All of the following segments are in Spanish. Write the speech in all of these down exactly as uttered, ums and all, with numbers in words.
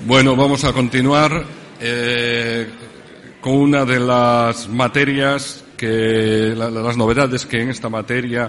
Bueno, vamos a continuar eh, con una de las materias que, la, las novedades que en esta materia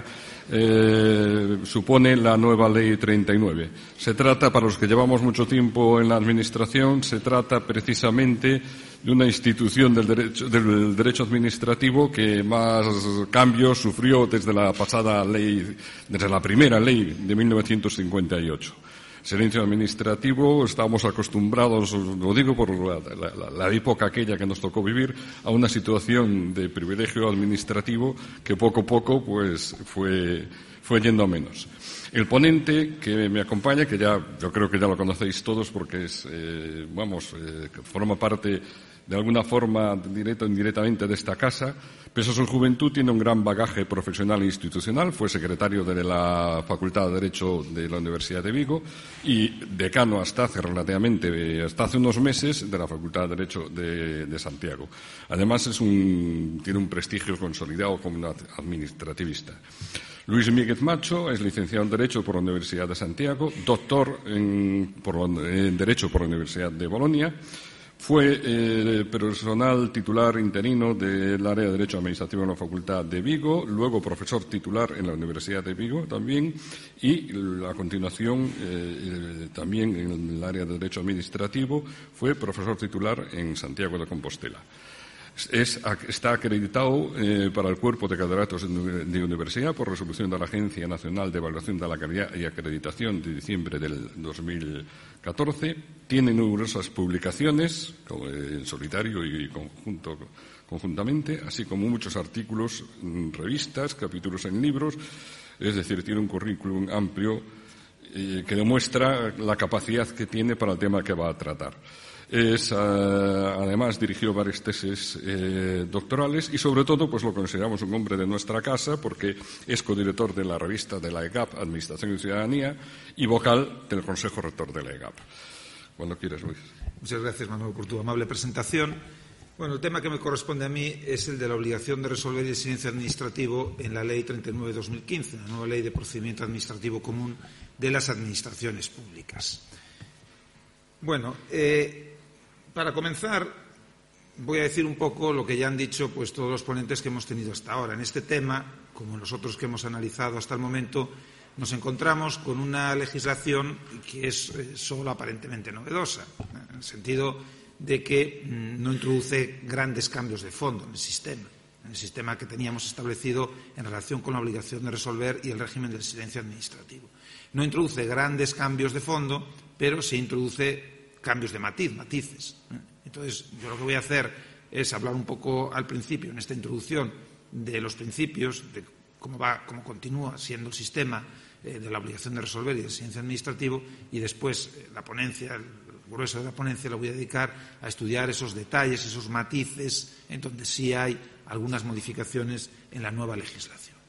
eh, supone la nueva Ley treinta y nueve. Se trata, para los que llevamos mucho tiempo en la Administración, se trata precisamente de una institución del derecho, del derecho administrativo que más cambios sufrió desde la pasada ley, desde la primera ley de mil novecientos cincuenta y ocho. Silencio administrativo, estamos acostumbrados, lo digo por la, la, la época aquella que nos tocó vivir, a una situación de privilegio administrativo que poco a poco pues fue, fue yendo a menos. El ponente que me acompaña, que ya yo creo que ya lo conocéis todos porque es, eh, vamos, eh, forma parte de alguna forma, directa o indirectamente, de esta casa. Pese a su juventud, tiene un gran bagaje profesional e institucional. Fue secretario de la Facultad de Derecho de la Universidad de Vigo y decano hasta hace relativamente, hasta hace unos meses, de la Facultad de Derecho de, de Santiago. Además, es un, tiene un prestigio consolidado como un administrativista. Luis Míguez Macho es licenciado en Derecho por la Universidad de Santiago, doctor en, por, en Derecho por la Universidad de Bolonia. Fue eh, personal titular interino del área de Derecho Administrativo en la Facultad de Vigo, luego profesor titular en la Universidad de Vigo también y a continuación eh, también en el área de Derecho Administrativo fue profesor titular en Santiago de Compostela. Es, está acreditado eh, para el Cuerpo de Catedráticos de Universidad por resolución de la Agencia Nacional de Evaluación de la Calidad y Acreditación de diciembre del dos mil catorce. Tiene numerosas publicaciones, en solitario y conjunto, conjuntamente, así como muchos artículos en revistas, capítulos en libros. Es decir, tiene un currículum amplio eh, que demuestra la capacidad que tiene para el tema que va a tratar. Es, uh, además, dirigió varias tesis eh, doctorales y, sobre todo, pues lo consideramos un hombre de nuestra casa porque es codirector de la revista de la E G A P, Administración y Ciudadanía, y vocal del Consejo Rector de la E G A P. Cuando quieras, Luis. Muchas gracias, Manuel, por tu amable presentación. Bueno, el tema que me corresponde a mí es el de la obligación de resolver el silencio administrativo en la Ley treinta y nueve de dos mil quince, la nueva Ley de Procedimiento Administrativo Común de las Administraciones Públicas. Bueno, eh, para comenzar, voy a decir un poco lo que ya han dicho pues, todos los ponentes que hemos tenido hasta ahora. En este tema, como en los otros que hemos analizado hasta el momento, nos encontramos con una legislación que es eh, solo aparentemente novedosa, en el sentido de que mmm, no introduce grandes cambios de fondo en el sistema, en el sistema que teníamos establecido en relación con la obligación de resolver y el régimen del silencio administrativo. No introduce grandes cambios de fondo, pero sí introduce cambios de matiz, matices. Entonces, yo lo que voy a hacer es hablar un poco al principio, en esta introducción, de los principios, de cómo va, cómo continúa siendo el sistema eh, de la obligación de resolver y del silencio administrativo, y después eh, la ponencia, el grueso de la ponencia, lo voy a dedicar a estudiar esos detalles, esos matices, en donde sí hay algunas modificaciones en la nueva legislación.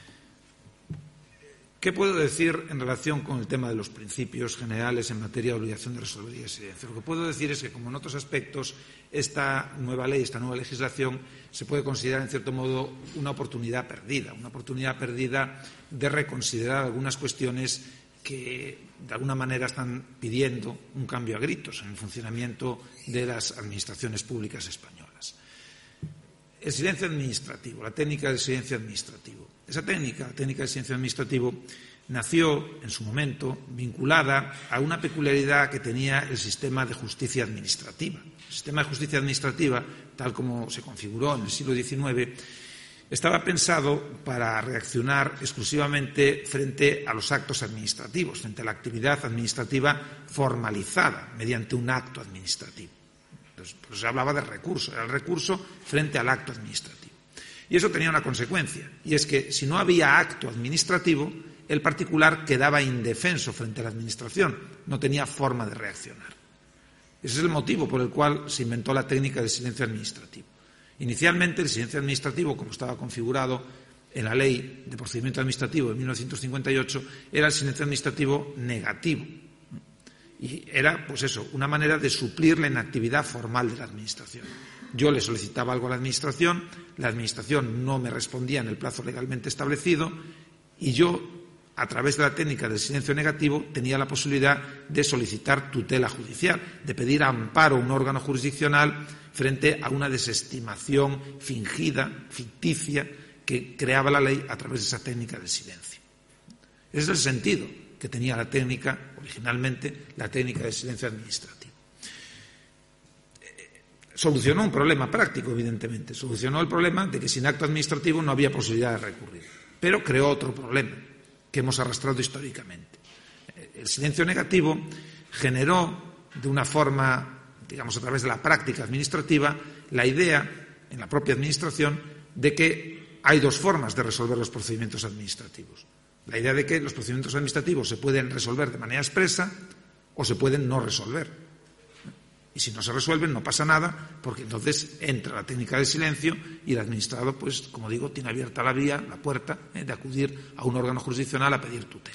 ¿Qué puedo decir en relación con el tema de los principios generales en materia de obligación de resolver y de silencio? Lo que puedo decir es que, como en otros aspectos, esta nueva ley, esta nueva legislación, se puede considerar, en cierto modo, una oportunidad perdida, una oportunidad perdida de reconsiderar algunas cuestiones que, de alguna manera, están pidiendo un cambio a gritos en el funcionamiento de las administraciones públicas españolas. El silencio administrativo, la técnica del silencio administrativo. Esa técnica, la técnica del silencio administrativo, nació en su momento vinculada a una peculiaridad que tenía el sistema de justicia administrativa. El sistema de justicia administrativa, tal como se configuró en el siglo diecinueve, estaba pensado para reaccionar exclusivamente frente a los actos administrativos, frente a la actividad administrativa formalizada mediante un acto administrativo. Entonces, pues se hablaba del recurso, era el recurso frente al acto administrativo. Y eso tenía una consecuencia, y es que si no había acto administrativo, el particular quedaba indefenso frente a la Administración, no tenía forma de reaccionar. Ese es el motivo por el cual se inventó la técnica del silencio administrativo. Inicialmente, el silencio administrativo, como estaba configurado en la Ley de Procedimiento Administrativo de mil novecientos cincuenta y ocho, era el silencio administrativo negativo. Y era, pues eso, una manera de suplir la inactividad formal de la Administración. Yo le solicitaba algo a la Administración, la Administración no me respondía en el plazo legalmente establecido y yo a través de la técnica del silencio negativo, tenía la posibilidad de solicitar tutela judicial, de pedir amparo a un órgano jurisdiccional frente a una desestimación fingida, ficticia, que creaba la ley a través de esa técnica del silencio. Ese es el sentido que tenía la técnica, originalmente, la técnica del silencio administrativo. Solucionó un problema práctico, evidentemente. Solucionó el problema de que sin acto administrativo no había posibilidad de recurrir. Pero creó otro problema que hemos arrastrado históricamente. El silencio negativo generó de una forma, digamos, a través de la práctica administrativa, la idea, en la propia administración, de que hay dos formas de resolver los procedimientos administrativos. La idea de que los procedimientos administrativos se pueden resolver de manera expresa o se pueden no resolver. Y si no se resuelven, no pasa nada, porque entonces entra la técnica del silencio y el administrado, pues, como digo, tiene abierta la vía, la puerta, eh, de acudir a un órgano jurisdiccional a pedir tutela.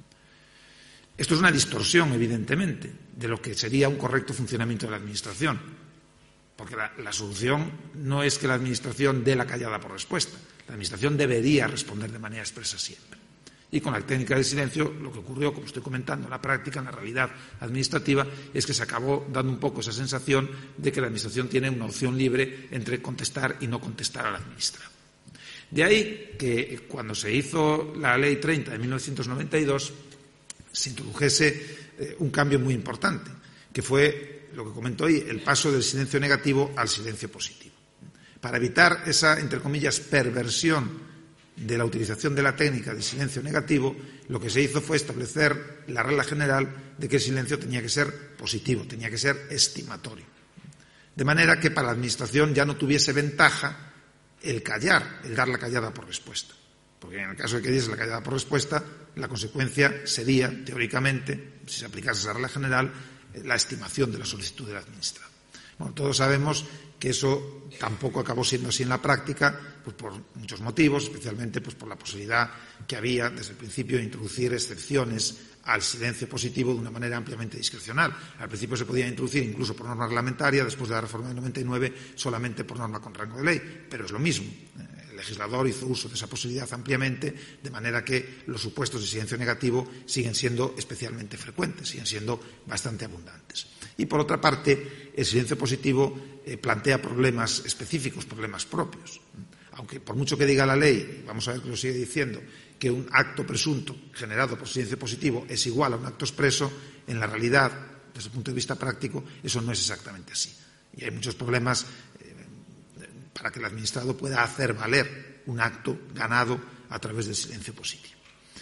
Esto es una distorsión, evidentemente, de lo que sería un correcto funcionamiento de la Administración, porque la, la solución no es que la Administración dé la callada por respuesta. La Administración debería responder de manera expresa siempre. Y con la técnica del silencio, lo que ocurrió, como estoy comentando, en la práctica, en la realidad administrativa, es que se acabó dando un poco esa sensación de que la Administración tiene una opción libre entre contestar y no contestar al administrado. De ahí que cuando se hizo la Ley treinta de mil novecientos noventa y dos se introdujese eh, un cambio muy importante, que fue, lo que comento hoy, el paso del silencio negativo al silencio positivo. Para evitar esa, entre comillas, perversión de la utilización de la técnica de silencio negativo, lo que se hizo fue establecer la regla general de que el silencio tenía que ser positivo, tenía que ser estimatorio. De manera que para la Administración ya no tuviese ventaja el callar, el dar la callada por respuesta. Porque en el caso de que diese la callada por respuesta, la consecuencia sería, teóricamente, si se aplicase esa regla general, la estimación de la solicitud del administrado. Bueno, todos sabemos que eso tampoco acabó siendo así en la práctica, pues por muchos motivos, especialmente pues por la posibilidad que había desde el principio de introducir excepciones al silencio positivo de una manera ampliamente discrecional. Al principio se podía introducir incluso por norma reglamentaria, después de la reforma del noventa y nueve solamente por norma con rango de ley, pero es lo mismo. El legislador hizo uso de esa posibilidad ampliamente, de manera que los supuestos de silencio negativo siguen siendo especialmente frecuentes, siguen siendo bastante abundantes. Y, por otra parte, el silencio positivo eh, plantea problemas específicos, problemas propios. Aunque, por mucho que diga la ley, vamos a ver que lo sigue diciendo, que un acto presunto generado por silencio positivo es igual a un acto expreso, en la realidad, desde el punto de vista práctico, eso no es exactamente así. Y hay muchos problemas eh, para que el administrado pueda hacer valer un acto ganado a través del silencio positivo.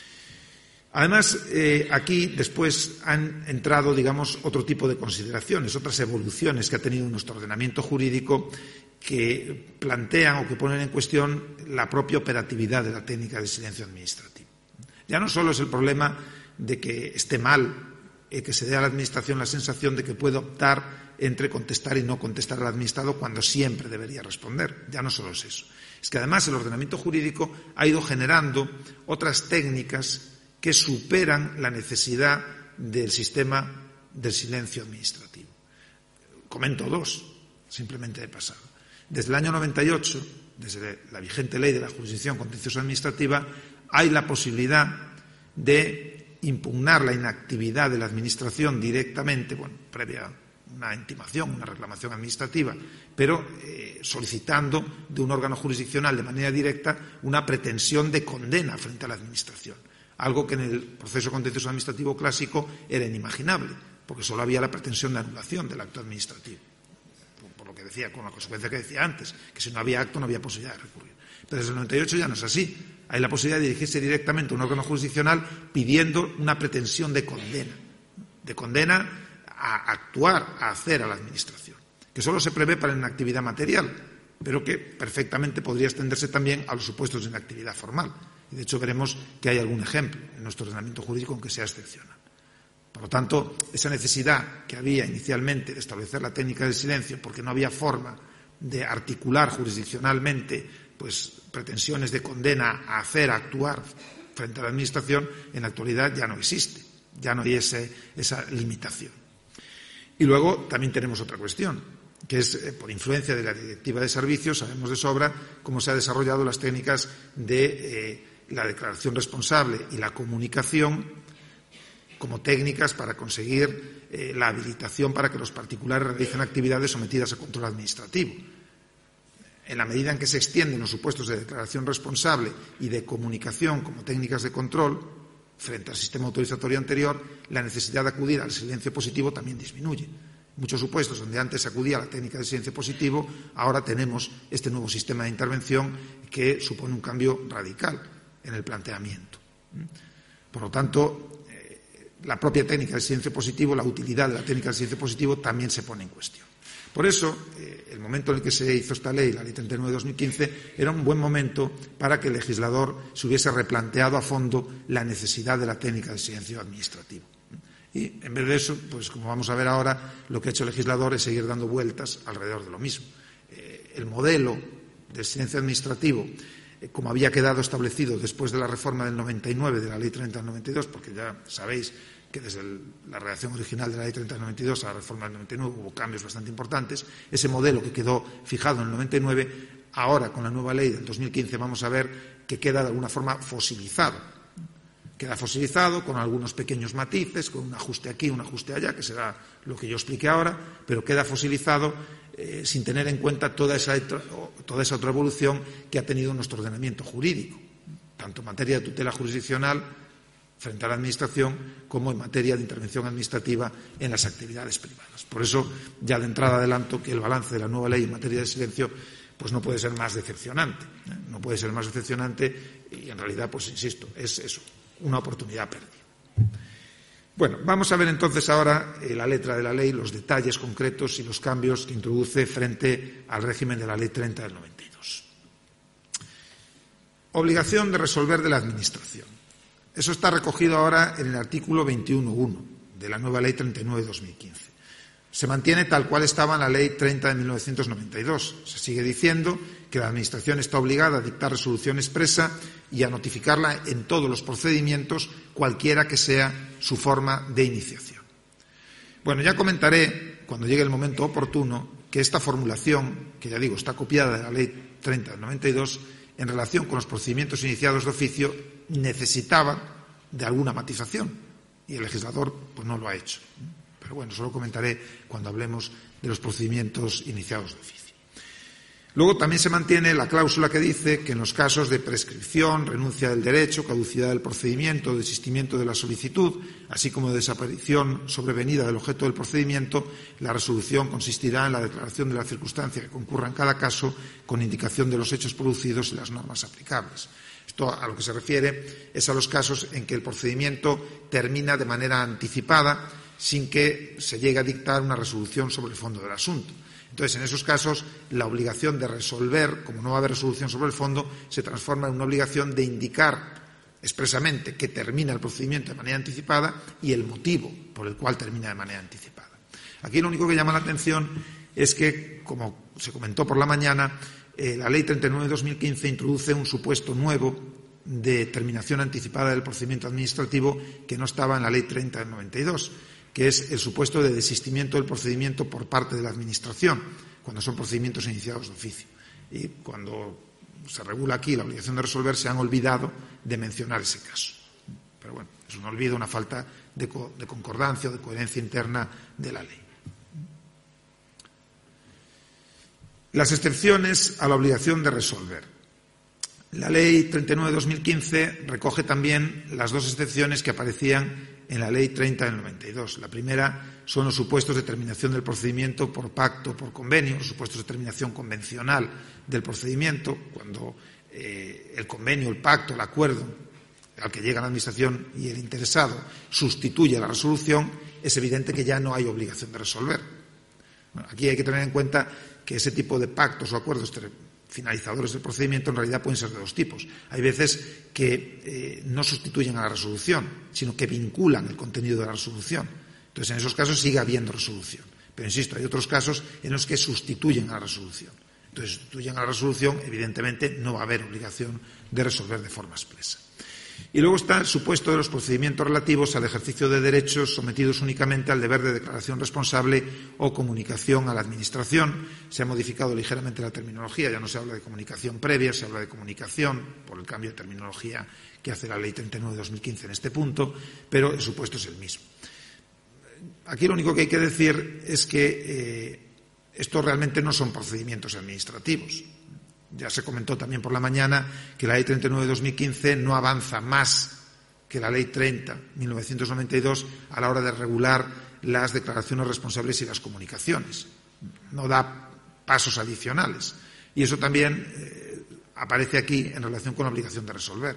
Además, eh, aquí después han entrado, digamos, otro tipo de consideraciones, otras evoluciones que ha tenido nuestro ordenamiento jurídico que plantean o que ponen en cuestión la propia operatividad de la técnica del silencio administrativo. Ya no solo es el problema de que esté mal, eh, que se dé a la Administración la sensación de que puede optar entre contestar y no contestar al administrado cuando siempre debería responder. Ya no solo es eso. Es que además el ordenamiento jurídico ha ido generando otras técnicas que superan la necesidad del sistema del silencio administrativo. Comento dos, simplemente de pasado. Desde el año noventa y ocho, desde la vigente ley de la jurisdicción contenciosa administrativa, hay la posibilidad de impugnar la inactividad de la Administración directamente, bueno, previa una intimación, una reclamación administrativa, pero eh, solicitando de un órgano jurisdiccional de manera directa una pretensión de condena frente a la Administración. Algo que en el proceso contencioso administrativo clásico era inimaginable, porque solo había la pretensión de anulación del acto administrativo, por, por lo que decía, con la consecuencia que decía antes, que si no había acto no había posibilidad de recurrir. Pero desde el noventa y ocho ya no es así. Hay la posibilidad de dirigirse directamente a un órgano jurisdiccional pidiendo una pretensión de condena, de condena a actuar, a hacer a la Administración, que solo se prevé para la inactividad material, pero que perfectamente podría extenderse también a los supuestos de inactividad formal. Y de hecho veremos que hay algún ejemplo en nuestro ordenamiento jurídico en que sea excepcional. Por lo tanto, esa necesidad que había inicialmente de establecer la técnica del silencio, porque no había forma de articular jurisdiccionalmente pues, pretensiones de condena a hacer, a actuar frente a la Administración, en la actualidad ya no existe, ya no hay ese, esa limitación. Y luego también tenemos otra cuestión, que es, eh, por influencia de la Directiva de Servicios, sabemos de sobra cómo se han desarrollado las técnicas de eh, la declaración responsable y la comunicación como técnicas para conseguir eh, la habilitación para que los particulares realicen actividades sometidas a control administrativo. En la medida en que se extienden los supuestos de declaración responsable y de comunicación como técnicas de control frente al sistema autorizatorio anterior, la necesidad de acudir al silencio positivo también disminuye. En muchos supuestos donde antes se acudía a la técnica de silencio positivo, ahora tenemos este nuevo sistema de intervención que supone un cambio radical en el planteamiento. Por lo tanto, eh, la propia técnica de silencio positivo, la utilidad de la técnica de silencio positivo también se pone en cuestión. Por eso, eh, el momento en el que se hizo esta ley, la Ley treinta y nueve de dos mil quince, era un buen momento para que el legislador se hubiese replanteado a fondo la necesidad de la técnica de silencio administrativo. Y, en vez de eso, pues como vamos a ver ahora, lo que ha hecho el legislador es seguir dando vueltas alrededor de lo mismo. Eh, el modelo del silencio administrativo, eh, como había quedado establecido después de la reforma del noventa y nueve de la Ley treinta del noventa y dos, porque ya sabéis que desde el, la redacción original de la Ley treinta del noventa y dos a la reforma del noventa y nueve hubo cambios bastante importantes. Ese modelo que quedó fijado en el noventa y nueve, ahora con la nueva ley del dos mil quince vamos a ver que queda de alguna forma fosilizado. Queda fosilizado con algunos pequeños matices, con un ajuste aquí, un ajuste allá, que será lo que yo expliqué ahora, pero queda fosilizado eh, sin tener en cuenta toda esa, toda esa otra evolución que ha tenido nuestro ordenamiento jurídico, tanto en materia de tutela jurisdiccional frente a la Administración como en materia de intervención administrativa en las actividades privadas. Por eso, ya de entrada adelanto que el balance de la nueva ley en materia de silencio pues no puede ser más decepcionante. ¿eh? No puede ser más decepcionante y, en realidad, pues insisto, es eso, una oportunidad perdida. Bueno, vamos a ver entonces ahora eh, la letra de la ley, los detalles concretos y los cambios que introduce frente al régimen de la Ley treinta del noventa y dos. Obligación de resolver de la Administración. Eso está recogido ahora en el artículo veintiuno punto uno de la nueva Ley treinta y nueve de dos mil quince. Se mantiene tal cual estaba en la Ley treinta de mil novecientos noventa y dos. Se sigue diciendo que la Administración está obligada a dictar resolución expresa y a notificarla en todos los procedimientos, cualquiera que sea su forma de iniciación. Bueno, ya comentaré, cuando llegue el momento oportuno, que esta formulación, que ya digo, está copiada de la Ley treinta del noventa y dos, en relación con los procedimientos iniciados de oficio, necesitaba de alguna matización y el legislador pues no lo ha hecho. Pero bueno, eso lo comentaré cuando hablemos de los procedimientos iniciados de oficio. Luego también se mantiene la cláusula que dice que en los casos de prescripción, renuncia del derecho, caducidad del procedimiento, desistimiento de la solicitud, así como de desaparición sobrevenida del objeto del procedimiento, la resolución consistirá en la declaración de la circunstancia que concurra en cada caso con indicación de los hechos producidos y las normas aplicables. Esto a lo que se refiere es a los casos en que el procedimiento termina de manera anticipada sin que se llegue a dictar una resolución sobre el fondo del asunto. Entonces, en esos casos, la obligación de resolver, como no va a haber resolución sobre el fondo, se transforma en una obligación de indicar expresamente que termina el procedimiento de manera anticipada y el motivo por el cual termina de manera anticipada. Aquí lo único que llama la atención es que, como se comentó por la mañana, eh, la Ley treinta y nueve de dos mil quince introduce un supuesto nuevo de terminación anticipada del procedimiento administrativo que no estaba en la Ley treinta del noventa y dos, que es el supuesto de desistimiento del procedimiento por parte de la Administración, cuando son procedimientos iniciados de oficio. Y cuando se regula aquí la obligación de resolver, se han olvidado de mencionar ese caso. Pero bueno, es un olvido, una falta de, co- de concordancia o de coherencia interna de la ley. Las excepciones a la obligación de resolver. La Ley treinta y nueve de dos mil quince recoge también las dos excepciones que aparecían en la Ley treinta del noventa y dos. La primera son los supuestos de terminación del procedimiento por pacto o por convenio, los supuestos de terminación convencional del procedimiento, cuando eh, el convenio, el pacto, el acuerdo al que llega la Administración y el interesado sustituye la resolución, es evidente que ya no hay obligación de resolver. Bueno, aquí hay que tener en cuenta que ese tipo de pactos o acuerdos finalizadores del procedimiento en realidad pueden ser de dos tipos. Hay veces que eh, no sustituyen a la resolución, sino que vinculan el contenido de la resolución. Entonces, en esos casos sigue habiendo resolución. Pero, insisto, hay otros casos en los que sustituyen a la resolución. Entonces, sustituyen a la resolución, evidentemente no va a haber obligación de resolver de forma expresa. Y luego está el supuesto de los procedimientos relativos al ejercicio de derechos sometidos únicamente al deber de declaración responsable o comunicación a la Administración. Se ha modificado ligeramente la terminología, ya no se habla de comunicación previa, se habla de comunicación, por el cambio de terminología que hace la Ley treinta y nueve de dos mil quince en este punto, pero el supuesto es el mismo. Aquí lo único que hay que decir es que eh, estos realmente no son procedimientos administrativos. Ya se comentó también por la mañana que la Ley treinta y nueve de dos mil quince no avanza más que la Ley treinta de mil novecientos noventa y dos a la hora de regular las declaraciones responsables y las comunicaciones. No da pasos adicionales. Y eso también eh, aparece aquí en relación con la obligación de resolver.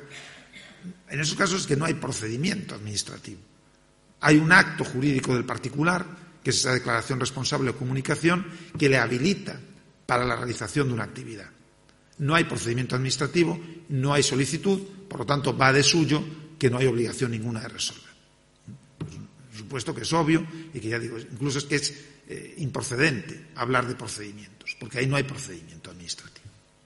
En esos casos es que no hay procedimiento administrativo. Hay un acto jurídico del particular, que es esa declaración responsable o comunicación, que le habilita para la realización de una actividad. No hay procedimiento administrativo, no hay solicitud, por lo tanto va de suyo que no hay obligación ninguna de resolver. Pues, por supuesto que es obvio y que ya digo, incluso es que es eh, improcedente hablar de procedimientos, porque ahí no hay procedimiento administrativo.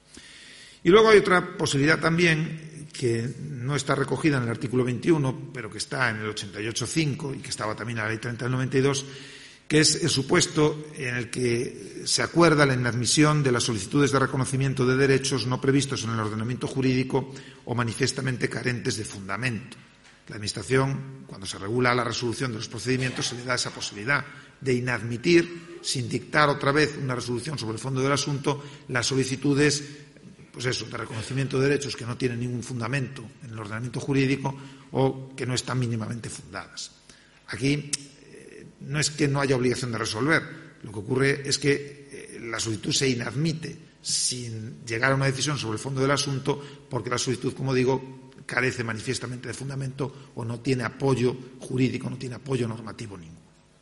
Y luego hay otra posibilidad también que no está recogida en el artículo veintiuno, pero que está en el ochenta y ocho punto cinco y que estaba también en la Ley treinta del noventa y dos, que es el supuesto en el que se acuerda la inadmisión de las solicitudes de reconocimiento de derechos no previstos en el ordenamiento jurídico o manifiestamente carentes de fundamento. La Administración, cuando se regula la resolución de los procedimientos, se le da esa posibilidad de inadmitir, sin dictar otra vez una resolución sobre el fondo del asunto, las solicitudes, pues eso, de reconocimiento de derechos que no tienen ningún fundamento en el ordenamiento jurídico o que no están mínimamente fundadas. Aquí no es que no haya obligación de resolver, lo que ocurre es que la solicitud se inadmite sin llegar a una decisión sobre el fondo del asunto porque la solicitud, como digo, carece manifiestamente de fundamento o no tiene apoyo jurídico, no tiene apoyo normativo ninguno.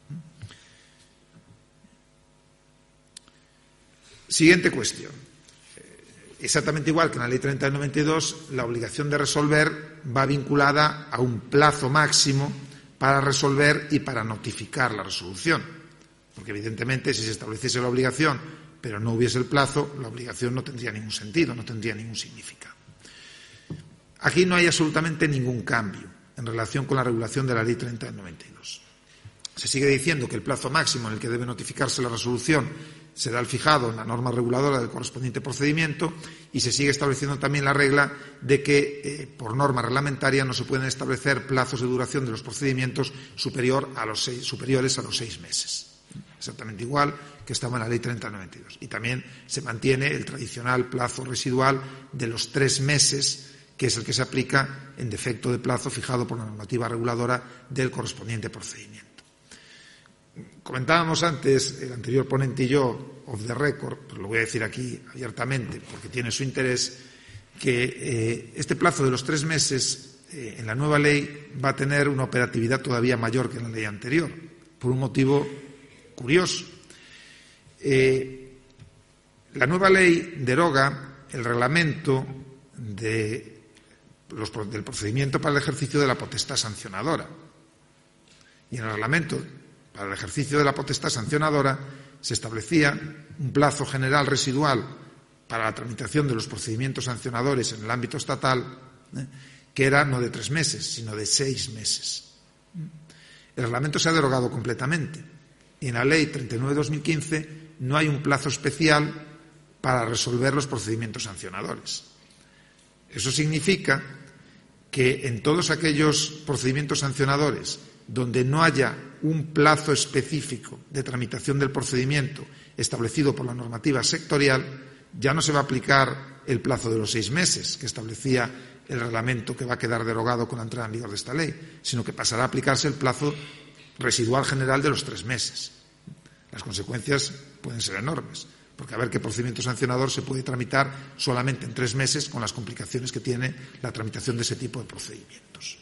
Siguiente cuestión. Exactamente igual que en la Ley treinta del noventa y dos, la obligación de resolver va vinculada a un plazo máximo para resolver y para notificar la resolución. Porque, evidentemente, si se estableciese la obligación, pero no hubiese el plazo, la obligación no tendría ningún sentido, no tendría ningún significado. Aquí no hay absolutamente ningún cambio en relación con la regulación de la Ley treinta del noventa y dos. Se sigue diciendo que el plazo máximo en el que debe notificarse la resolución será el fijado en la norma reguladora del correspondiente procedimiento y se sigue estableciendo también la regla de que, eh, por norma reglamentaria, no se pueden establecer plazos de duración de los procedimientos superior a los seis, superiores a los seis meses. Exactamente igual que estaba en la Ley treinta del noventa y dos. Y también se mantiene el tradicional plazo residual de los tres meses, que es el que se aplica en defecto de plazo fijado por la normativa reguladora del correspondiente procedimiento. Comentábamos antes, el anterior ponente y yo, off the record, pero lo voy a decir aquí abiertamente porque tiene su interés, que eh, este plazo de los tres meses eh, en la nueva ley va a tener una operatividad todavía mayor que en la ley anterior, por un motivo curioso. Eh, la nueva ley deroga el reglamento de los, del procedimiento para el ejercicio de la potestad sancionadora. Y en el reglamento para el ejercicio de la potestad sancionadora se establecía un plazo general residual para la tramitación de los procedimientos sancionadores en el ámbito estatal, ¿eh? que era no de tres meses, sino de seis meses. El reglamento se ha derogado completamente y en la Ley treinta y nueve de dos mil quince no hay un plazo especial para resolver los procedimientos sancionadores. Eso significa que en todos aquellos procedimientos sancionadores donde no haya un plazo específico de tramitación del procedimiento establecido por la normativa sectorial, ya no se va a aplicar el plazo de los seis meses que establecía el reglamento que va a quedar derogado con la entrada en vigor de esta ley, sino que pasará a aplicarse el plazo residual general de los tres meses. Las consecuencias pueden ser enormes, porque a ver qué procedimiento sancionador se puede tramitar solamente en tres meses con las complicaciones que tiene la tramitación de ese tipo de procedimientos.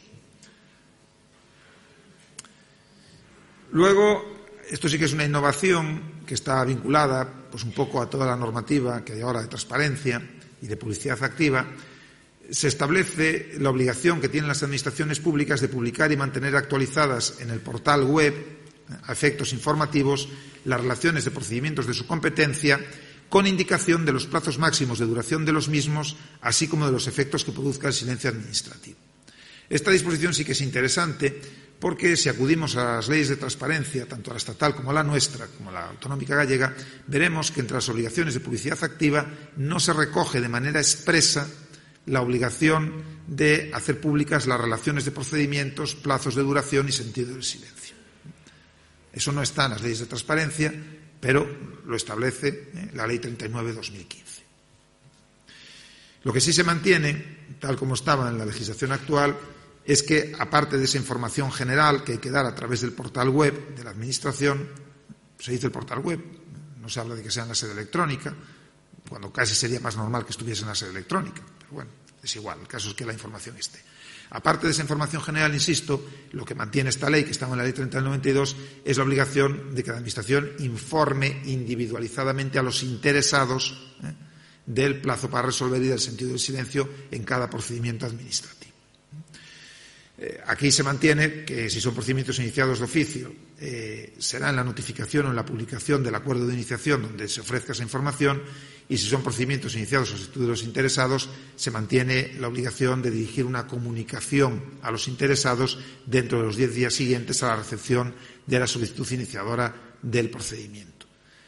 Luego, esto sí que es una innovación que está vinculada pues un poco a toda la normativa que hay ahora de transparencia y de publicidad activa. Se establece la obligación que tienen las administraciones públicas de publicar y mantener actualizadas en el portal web, a efectos informativos, las relaciones de procedimientos de su competencia, con indicación de los plazos máximos de duración de los mismos, así como de los efectos que produzca el silencio administrativo. Esta disposición sí que es interesante porque si acudimos a las leyes de transparencia, tanto a la estatal como a la nuestra, como a la autonómica gallega, veremos que entre las obligaciones de publicidad activa no se recoge de manera expresa la obligación de hacer públicas las relaciones de procedimientos, plazos de duración y sentido del silencio. Eso no está en las leyes de transparencia, pero lo establece eh, la Ley treinta y nueve barra dos mil quince. Lo que sí se mantiene, tal como estaba en la legislación actual, es que, aparte de esa información general que hay que dar a través del portal web de la Administración, se dice el portal web, no se habla de que sea en la sede electrónica, cuando casi sería más normal que estuviese en la sede electrónica, pero bueno, es igual, el caso es que la información esté. Aparte de esa información general, insisto, lo que mantiene esta ley, que está en la Ley treinta del noventa y dos, es la obligación de que la Administración informe individualizadamente a los interesados ¿eh? del plazo para resolver y del sentido del silencio en cada procedimiento administrativo. Eh, aquí se mantiene que si son procedimientos iniciados de oficio, eh, será en la notificación o en la publicación del acuerdo de iniciación donde se ofrezca esa información, y si son procedimientos iniciados a solicitud de los interesados, se mantiene la obligación de dirigir una comunicación a los interesados dentro de los diez días siguientes a la recepción de la solicitud iniciadora del procedimiento.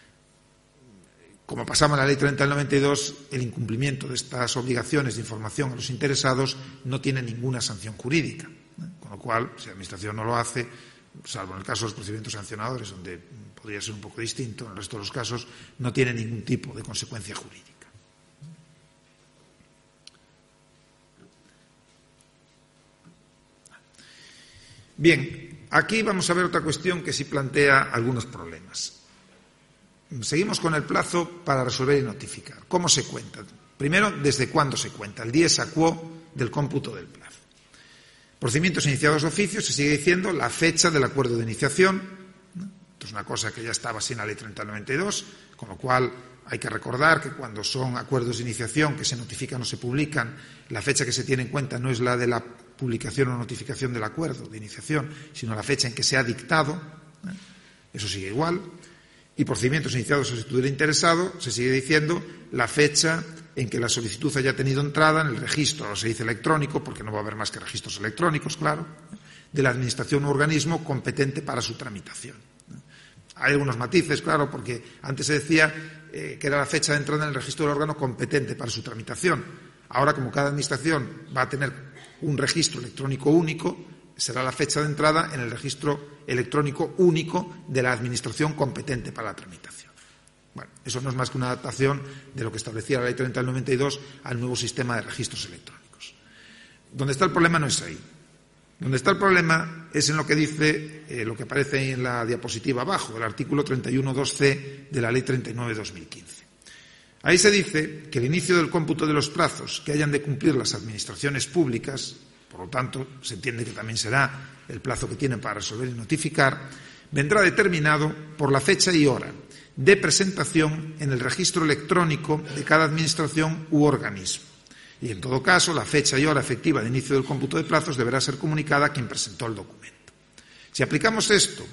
Como pasaba en la Ley treinta del noventa y dos, el incumplimiento de estas obligaciones de información a los interesados no tiene ninguna sanción jurídica, ¿eh? Con lo cual, si la Administración no lo hace, salvo en el caso de los procedimientos sancionadores, donde podría ser un poco distinto, en el resto de los casos no tiene ningún tipo de consecuencia jurídica. Bien, aquí vamos a ver otra cuestión que sí plantea algunos problemas. Seguimos con el plazo para resolver y notificar. ¿Cómo se cuenta? Primero, ¿desde cuándo se cuenta? El dies a quo del cómputo del plazo. Procedimientos iniciados de oficio, se sigue diciendo la fecha del acuerdo de iniciación. Esto es una cosa que ya estaba así en la Ley treinta del noventa y dos, con lo cual hay que recordar que cuando son acuerdos de iniciación que se notifican o se publican, la fecha que se tiene en cuenta no es la de la publicación o notificación del acuerdo de iniciación, sino la fecha en que se ha dictado. Eso sigue igual. Y procedimientos iniciados a solicitud del interesado, se sigue diciendo la fecha en que la solicitud haya tenido entrada en el registro, ahora se dice electrónico, porque no va a haber más que registros electrónicos, claro, de la Administración u organismo competente para su tramitación. Hay algunos matices, claro, porque antes se decía eh, que era la fecha de entrada en el registro del órgano competente para su tramitación. Ahora, como cada Administración va a tener un registro electrónico único, será la fecha de entrada en el registro electrónico único de la Administración competente para la tramitación. Bueno, eso no es más que una adaptación de lo que establecía la Ley treinta del noventa y dos al nuevo sistema de registros electrónicos. Donde está el problema no es ahí. Donde está el problema es en lo que dice, eh, lo que aparece ahí en la diapositiva abajo, el artículo treinta y uno punto dos ce de la Ley treinta y nueve barra dos mil quince. Ahí se dice que el inicio del cómputo de los plazos que hayan de cumplir las administraciones públicas, por lo tanto, se entiende que también será el plazo que tienen para resolver y notificar, vendrá determinado por la fecha y hora de presentación en el registro electrónico de cada administración u organismo. Y, en todo caso, la fecha y hora efectiva de inicio del cómputo de plazos deberá ser comunicada a quien presentó el documento. Si aplicamos esto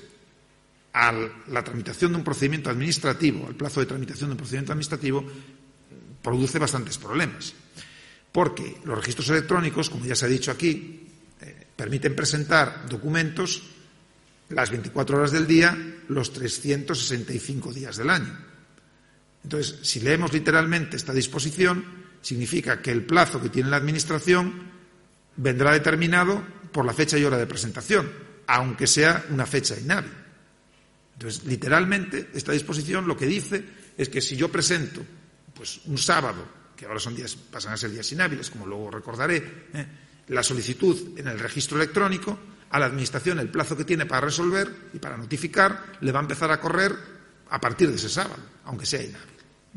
a la tramitación de un procedimiento administrativo, al plazo de tramitación de un procedimiento administrativo, produce bastantes problemas. Porque los registros electrónicos, como ya se ha dicho aquí, eh, permiten presentar documentos las veinticuatro horas del día, los trescientos sesenta y cinco días del año. Entonces, si leemos literalmente esta disposición, significa que el plazo que tiene la Administración vendrá determinado por la fecha y hora de presentación, aunque sea una fecha inhábil. Entonces, literalmente, esta disposición lo que dice es que si yo presento pues, un sábado, que ahora son días, pasan a ser días inhábiles, como luego recordaré, ¿eh? la solicitud en el registro electrónico, a la Administración el plazo que tiene para resolver y para notificar le va a empezar a correr a partir de ese sábado, aunque sea inhábil.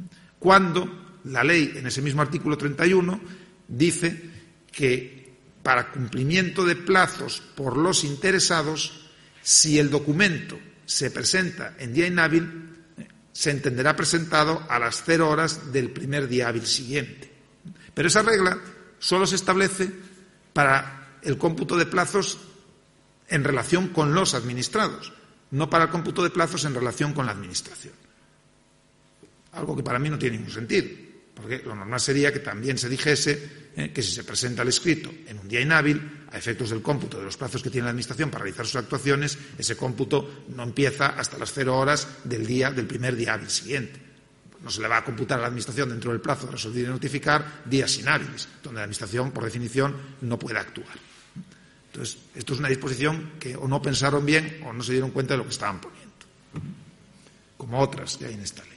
Cuando la ley, en ese mismo artículo treinta y uno, dice que para cumplimiento de plazos por los interesados, si el documento se presenta en día inhábil, se entenderá presentado a las cero horas del primer día hábil siguiente. Pero esa regla solo se establece para el cómputo de plazos en relación con los administrados, no para el cómputo de plazos en relación con la Administración. Algo que para mí no tiene ningún sentido, porque lo normal sería que también se dijese eh, que si se presenta el escrito en un día inhábil, a efectos del cómputo de los plazos que tiene la Administración para realizar sus actuaciones, ese cómputo no empieza hasta las cero horas del día del primer día hábil siguiente. No se le va a computar a la Administración dentro del plazo de resolver y notificar días inhábiles, donde la Administración, por definición, no puede actuar. Entonces, esto es una disposición que o no pensaron bien o no se dieron cuenta de lo que estaban poniendo, como otras que hay en esta ley.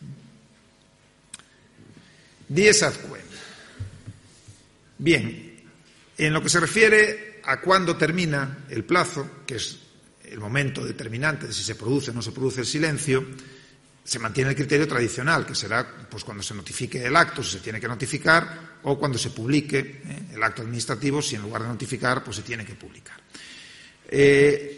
Dies ad quem. Bien, en lo que se refiere a cuándo termina el plazo, que es el momento determinante de si se produce o no se produce el silencio, se mantiene el criterio tradicional, que será pues, cuando se notifique el acto, si se tiene que notificar, o cuando se publique eh, el acto administrativo, si en lugar de notificar, pues se tiene que publicar. Eh,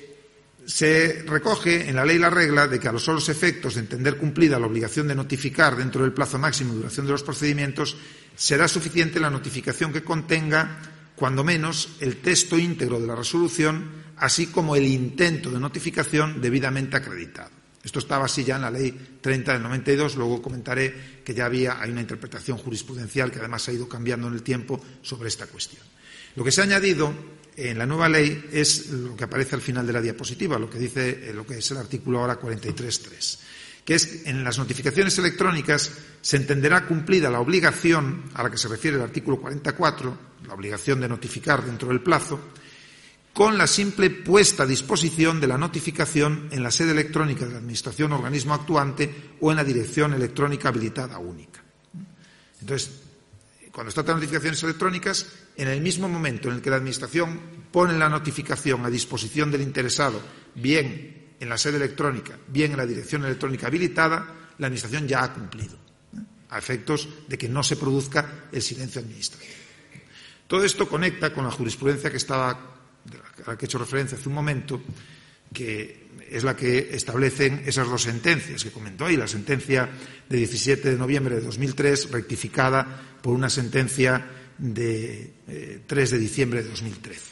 se recoge en la ley la regla de que a los solos efectos de entender cumplida la obligación de notificar dentro del plazo máximo de duración de los procedimientos, será suficiente la notificación que contenga, cuando menos, el texto íntegro de la resolución, así como el intento de notificación debidamente acreditado. Esto estaba así ya en la Ley treinta del noventa y dos, luego comentaré que ya había hay una interpretación jurisprudencial que además ha ido cambiando en el tiempo sobre esta cuestión. Lo que se ha añadido en la nueva ley es lo que aparece al final de la diapositiva, lo que dice lo que es el artículo ahora cuarenta y tres punto tres, que es que en las notificaciones electrónicas se entenderá cumplida la obligación a la que se refiere el artículo cuarenta y cuatro, la obligación de notificar dentro del plazo, con la simple puesta a disposición de la notificación en la sede electrónica de la Administración o organismo actuante o en la dirección electrónica habilitada única. Entonces, cuando se trata de notificaciones electrónicas, en el mismo momento en el que la Administración pone la notificación a disposición del interesado, bien en la sede electrónica, bien en la dirección electrónica habilitada, la Administración ya ha cumplido, ¿eh? a efectos de que no se produzca el silencio administrativo. Todo esto conecta con la jurisprudencia que estaba a la que he hecho referencia hace un momento, que es la que establecen esas dos sentencias que comentó ahí, la sentencia de diecisiete de noviembre de dos mil tres, rectificada por una sentencia de eh, tres de diciembre de dos mil trece.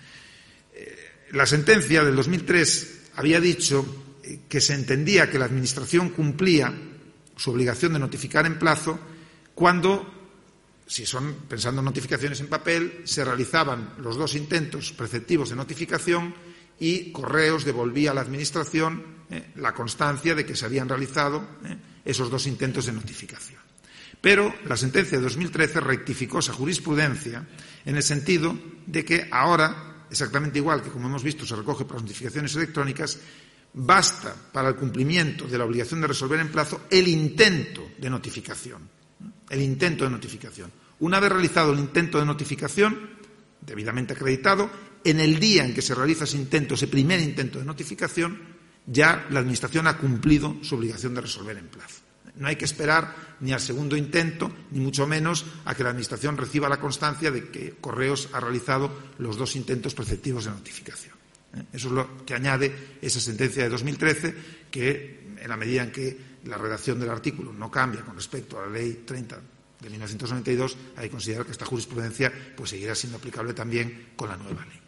Eh, la sentencia del dos mil tres había dicho eh, que se entendía que la Administración cumplía su obligación de notificar en plazo cuando, si son, pensando en notificaciones en papel, se realizaban los dos intentos preceptivos de notificación y Correos devolvía a la Administración eh, la constancia de que se habían realizado eh, esos dos intentos de notificación. Pero la sentencia de dos mil trece rectificó esa jurisprudencia en el sentido de que ahora, exactamente igual que como hemos visto se recoge para las notificaciones electrónicas, basta para el cumplimiento de la obligación de resolver en plazo el intento de notificación. El intento de notificación. Una vez realizado el intento de notificación, debidamente acreditado, en el día en que se realiza ese intento, ese primer intento de notificación, ya la Administración ha cumplido su obligación de resolver en plazo. No hay que esperar ni al segundo intento, ni mucho menos a que la Administración reciba la constancia de que Correos ha realizado los dos intentos preceptivos de notificación. Eso es lo que añade esa sentencia de dos mil trece, que en la medida en que la redacción del artículo no cambia con respecto a la Ley treinta de mil novecientos noventa y dos, hay que considerar que esta jurisprudencia pues, seguirá siendo aplicable también con la nueva ley.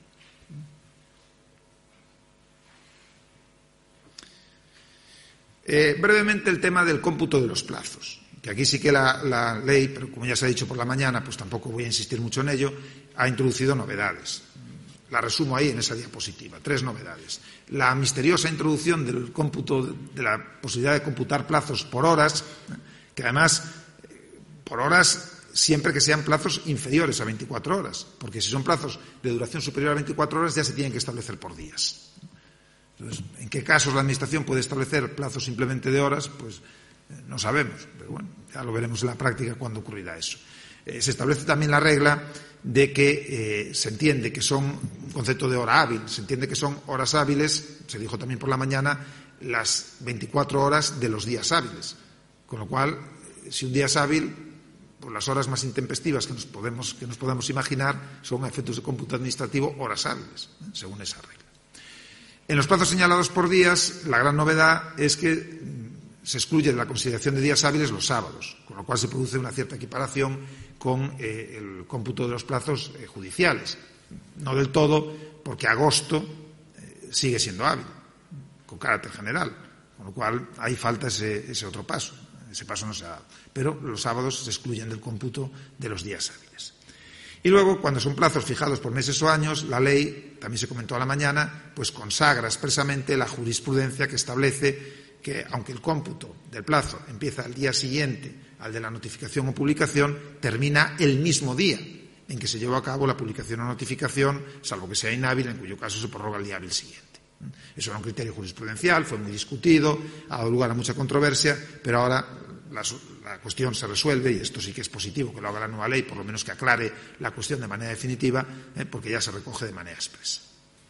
Eh, brevemente el tema del cómputo de los plazos, que aquí sí que la, la ley, pero como ya se ha dicho por la mañana, pues tampoco voy a insistir mucho en ello, ha introducido novedades. La resumo ahí en esa diapositiva. Tres novedades. La misteriosa introducción del cómputo, de la posibilidad de computar plazos por horas, que además, por horas, siempre que sean plazos inferiores a veinticuatro horas, porque si son plazos de duración superior a veinticuatro horas ya se tienen que establecer por días. Entonces, ¿en qué casos la Administración puede establecer plazos simplemente de horas? Pues eh, no sabemos, pero bueno, ya lo veremos en la práctica cuándo ocurrirá eso. Eh, se establece también la regla de que eh, se entiende que son un concepto de hora hábil, se entiende que son horas hábiles, se dijo también por la mañana, las veinticuatro horas de los días hábiles. Con lo cual, si un día es hábil, pues las horas más intempestivas que nos podemos, que nos podemos imaginar son a efectos de cómputo administrativo horas hábiles, ¿eh? según esa regla. En los plazos señalados por días, la gran novedad es que se excluye de la consideración de días hábiles los sábados, con lo cual se produce una cierta equiparación con eh, el cómputo de los plazos eh, judiciales. No del todo, porque agosto eh, sigue siendo hábil, con carácter general, con lo cual ahí falta ese, ese otro paso. Ese paso no se ha dado. Pero los sábados se excluyen del cómputo de los días hábiles. Y luego, cuando son plazos fijados por meses o años, la ley, también se comentó a la mañana, pues consagra expresamente la jurisprudencia que establece que, aunque el cómputo del plazo empieza al día siguiente al de la notificación o publicación, termina el mismo día en que se llevó a cabo la publicación o notificación, salvo que sea inhábil, en cuyo caso se prorroga el día hábil siguiente. Eso era un criterio jurisprudencial, fue muy discutido, ha dado lugar a mucha controversia, pero ahora la, la cuestión se resuelve, y esto sí que es positivo que lo haga la nueva ley, por lo menos que aclare la cuestión de manera definitiva, eh, porque ya se recoge de manera expresa.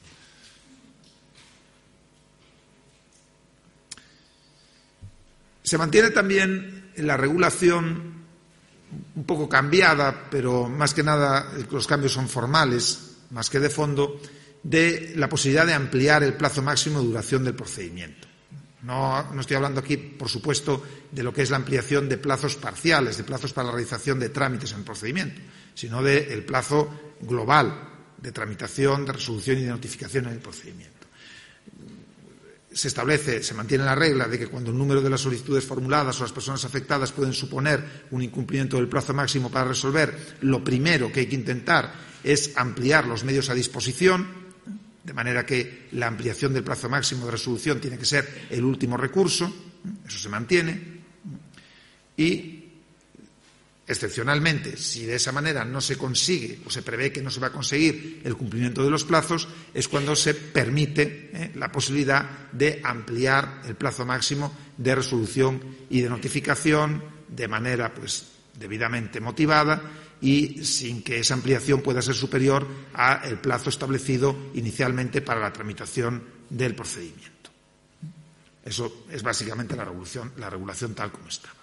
Se mantiene también la regulación un poco cambiada, pero más que nada los cambios son formales, más que de fondo, de la posibilidad de ampliar el plazo máximo de duración del procedimiento. No, no estoy hablando aquí, por supuesto, de lo que es la ampliación de plazos parciales, de plazos para la realización de trámites en el procedimiento, sino del plazo global de tramitación, de resolución y de notificación en el procedimiento. Se establece, se mantiene la regla de que cuando el número de las solicitudes formuladas o las personas afectadas pueden suponer un incumplimiento del plazo máximo para resolver, lo primero que hay que intentar es ampliar los medios a disposición, de manera que la ampliación del plazo máximo de resolución tiene que ser el último recurso, eso se mantiene, y excepcionalmente, si de esa manera no se consigue o se prevé que no se va a conseguir el cumplimiento de los plazos, es cuando se permite eh, la posibilidad de ampliar el plazo máximo de resolución y de notificación de manera pues debidamente motivada y sin que esa ampliación pueda ser superior al plazo establecido inicialmente para la tramitación del procedimiento. Eso es básicamente la regulación, la regulación tal como estaba.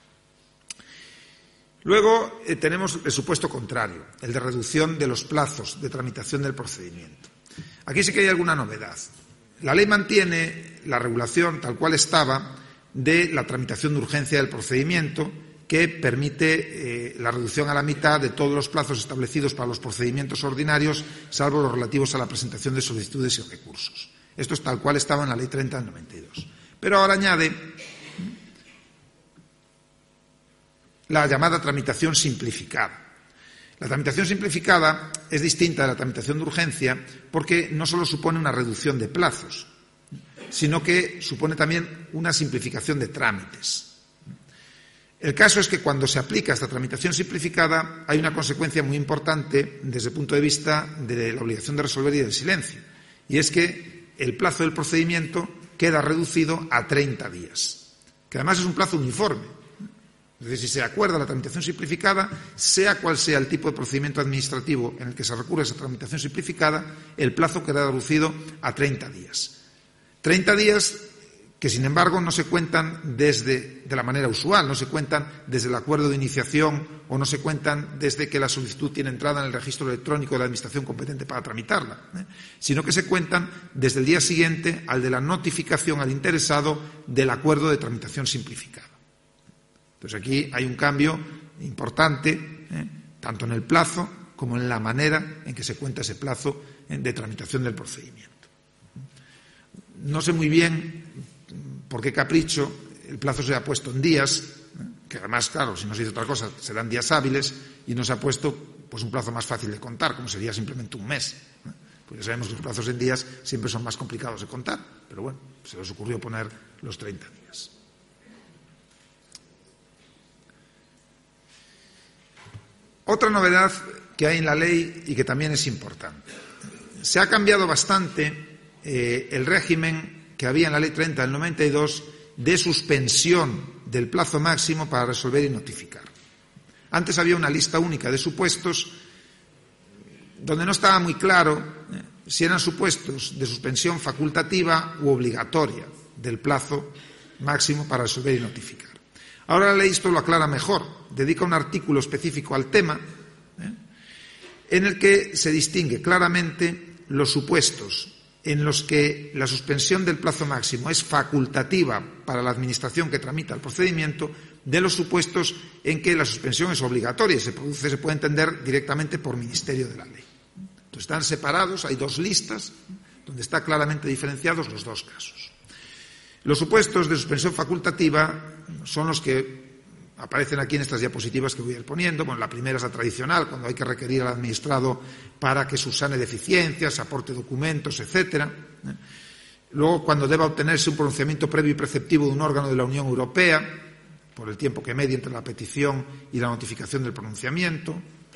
Luego eh, tenemos el supuesto contrario, el de reducción de los plazos de tramitación del procedimiento. Aquí sí que hay alguna novedad. La ley mantiene la regulación tal cual estaba de la tramitación de urgencia del procedimiento, que permite eh, la reducción a la mitad de todos los plazos establecidos para los procedimientos ordinarios, salvo los relativos a la presentación de solicitudes y recursos. Esto es tal cual estaba en la Ley treinta del noventa y dos. Pero ahora añade la llamada tramitación simplificada. La tramitación simplificada es distinta de la tramitación de urgencia porque no solo supone una reducción de plazos, sino que supone también una simplificación de trámites. El caso es que cuando se aplica esta tramitación simplificada hay una consecuencia muy importante desde el punto de vista de la obligación de resolver y del silencio, y es que el plazo del procedimiento queda reducido a treinta días, que además es un plazo uniforme. Es decir, si se acuerda la tramitación simplificada, sea cual sea el tipo de procedimiento administrativo en el que se recurre a esa tramitación simplificada, el plazo queda reducido a treinta días. treinta días que, sin embargo, no se cuentan desde de la manera usual, no se cuentan desde el acuerdo de iniciación o no se cuentan desde que la solicitud tiene entrada en el registro electrónico de la Administración competente para tramitarla, ¿eh? sino que se cuentan desde el día siguiente al de la notificación al interesado del acuerdo de tramitación simplificada. Entonces aquí hay un cambio importante, ¿eh? tanto en el plazo como en la manera en que se cuenta ese plazo ¿eh? de tramitación del procedimiento. No sé muy bien por qué capricho el plazo se ha puesto en días, ¿eh? que además, claro, si no se dice otra cosa, serán días hábiles, y no se ha puesto pues un plazo más fácil de contar, como sería simplemente un mes. ¿eh? Porque sabemos que los plazos en días siempre son más complicados de contar, pero bueno, se les ocurrió poner los treinta días. Otra novedad que hay en la ley y que también es importante. Se ha cambiado bastante eh, el régimen que había en la Ley treinta del noventa y dos de suspensión del plazo máximo para resolver y notificar. Antes había una lista única de supuestos donde no estaba muy claro eh, si eran supuestos de suspensión facultativa u obligatoria del plazo máximo para resolver y notificar. Ahora la ley esto lo aclara mejor, dedica un artículo específico al tema, ¿eh? en el que se distingue claramente los supuestos en los que la suspensión del plazo máximo es facultativa para la Administración que tramita el procedimiento, de los supuestos en que la suspensión es obligatoria y se produce, se puede entender directamente por ministerio de la ley. Entonces están separados, hay dos listas donde están claramente diferenciados los dos casos. Los supuestos de suspensión facultativa son los que aparecen aquí en estas diapositivas que voy a ir poniendo. Bueno, la primera es la tradicional, cuando hay que requerir al administrado para que subsane deficiencias, aporte documentos, etcétera. Luego, cuando deba obtenerse un pronunciamiento previo y preceptivo de un órgano de la Unión Europea, por el tiempo que medie entre la petición y la notificación del pronunciamiento.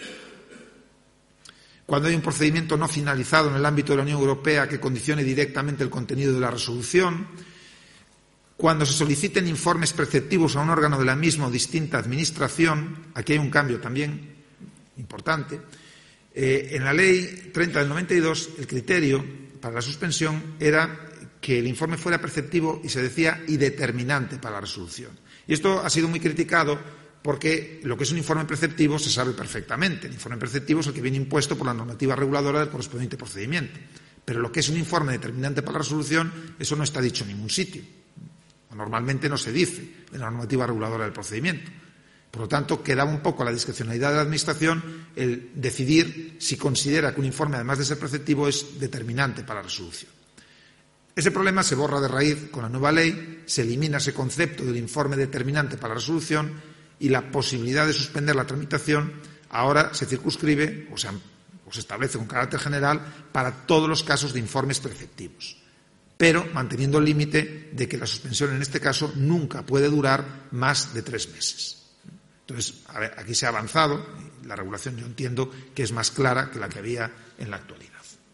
Cuando hay un procedimiento no finalizado en el ámbito de la Unión Europea que condicione directamente el contenido de la resolución. Cuando se soliciten informes preceptivos a un órgano de la misma o distinta administración, aquí hay un cambio también importante. Eh, en la Ley treinta del noventa y dos, el criterio para la suspensión era que el informe fuera preceptivo y se decía y determinante para la resolución. Y esto ha sido muy criticado porque lo que es un informe preceptivo se sabe perfectamente. El informe preceptivo es el que viene impuesto por la normativa reguladora del correspondiente procedimiento. Pero lo que es un informe determinante para la resolución, eso no está dicho en ningún sitio. Normalmente no se dice en la normativa reguladora del procedimiento. Por lo tanto, quedaba un poco a la discrecionalidad de la Administración el decidir si considera que un informe, además de ser preceptivo, es determinante para la resolución. Ese problema se borra de raíz con la nueva ley, se elimina ese concepto del informe determinante para la resolución y la posibilidad de suspender la tramitación ahora se circunscribe o se, o se establece con carácter general para todos los casos de informes preceptivos, pero manteniendo el límite de que la suspensión en este caso nunca puede durar más de tres meses. Entonces, a ver, aquí se ha avanzado, y la regulación yo entiendo que es más clara que la que había en la actualidad.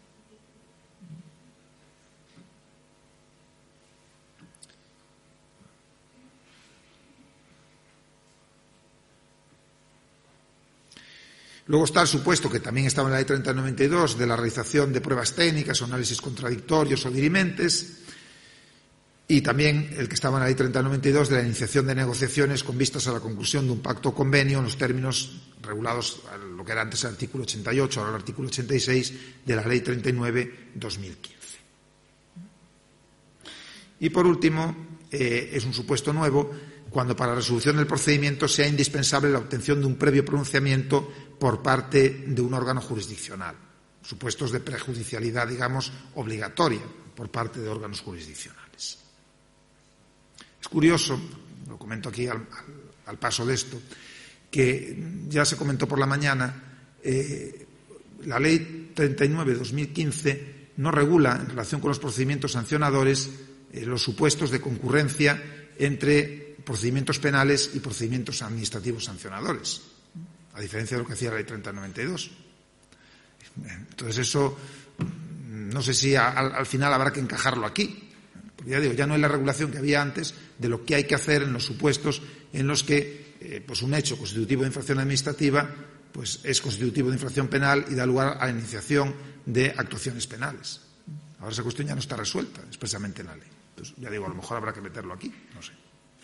Luego está el supuesto, que también estaba en la Ley treinta del noventa y dos, de la realización de pruebas técnicas o análisis contradictorios o dirimentes, y también el que estaba en la Ley treinta del noventa y dos de la iniciación de negociaciones con vistas a la conclusión de un pacto o convenio en los términos regulados a lo que era antes el artículo ochenta y ocho, ahora el artículo ochenta y seis de la Ley treinta y nueve barra dos mil quince. Y por último, eh, es un supuesto nuevo cuando para la resolución del procedimiento sea indispensable la obtención de un previo pronunciamiento por parte de un órgano jurisdiccional. Supuestos de prejudicialidad, digamos, obligatoria por parte de órganos jurisdiccionales. Es curioso, lo comento aquí al, al, al paso de esto, que ya se comentó por la mañana, eh, la Ley treinta y nueve barra dos mil quince no regula, en relación con los procedimientos sancionadores, eh, los supuestos de concurrencia entre procedimientos penales y procedimientos administrativos sancionadores, a diferencia de lo que hacía la Ley treinta del noventa y dos. Entonces eso, no sé si al, al final habrá que encajarlo aquí, porque ya digo, ya no es la regulación que había antes de lo que hay que hacer en los supuestos en los que eh, pues un hecho constitutivo de infracción administrativa pues es constitutivo de infracción penal y da lugar a la iniciación de actuaciones penales. Ahora esa cuestión ya no está resuelta expresamente en la ley. Entonces, ya digo, a lo mejor habrá que meterlo aquí, no sé.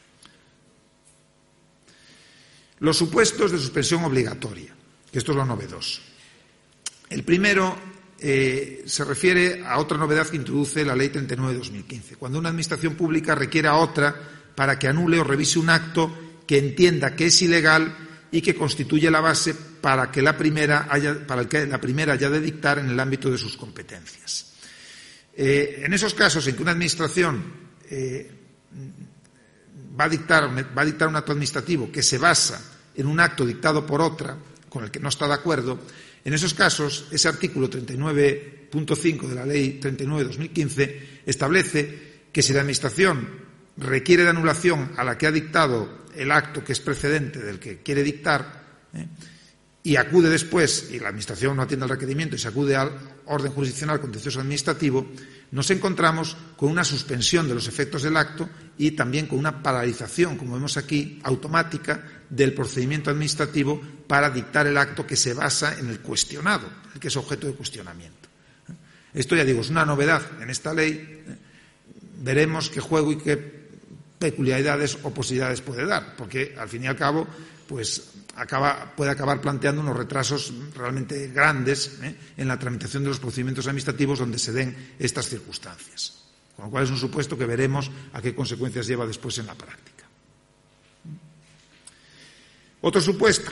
Los supuestos de suspensión obligatoria, que esto es lo novedoso. El primero eh, se refiere a otra novedad que introduce la Ley treinta y nueve barra dos mil quince, cuando una administración pública requiere a otra para que anule o revise un acto que entienda que es ilegal y que constituye la base para que la primera haya, para que la primera haya de dictar en el ámbito de sus competencias. Eh, en esos casos en que una administración eh, va a dictar, va a dictar un acto administrativo que se basa en un acto dictado por otra con el que no está de acuerdo, en esos casos, ese artículo treinta y nueve punto cinco de la Ley treinta y nueve barra dos mil quince establece que si la Administración requiere de anulación a la que ha dictado el acto que es precedente del que quiere dictar, ¿eh? y acude después, y la Administración no atiende al requerimiento y se acude al orden jurisdiccional contencioso administrativo, nos encontramos con una suspensión de los efectos del acto y también con una paralización, como vemos aquí, automática del procedimiento administrativo para dictar el acto que se basa en el cuestionado, el que es objeto de cuestionamiento. Esto, ya digo, es una novedad en esta ley. Veremos qué juego y qué peculiaridades o posibilidades puede dar, porque al fin y al cabo, pues acaba, puede acabar planteando unos retrasos realmente grandes ¿eh? en la tramitación de los procedimientos administrativos donde se den estas circunstancias. Con lo cual es un supuesto que veremos a qué consecuencias lleva después en la práctica. Otro supuesto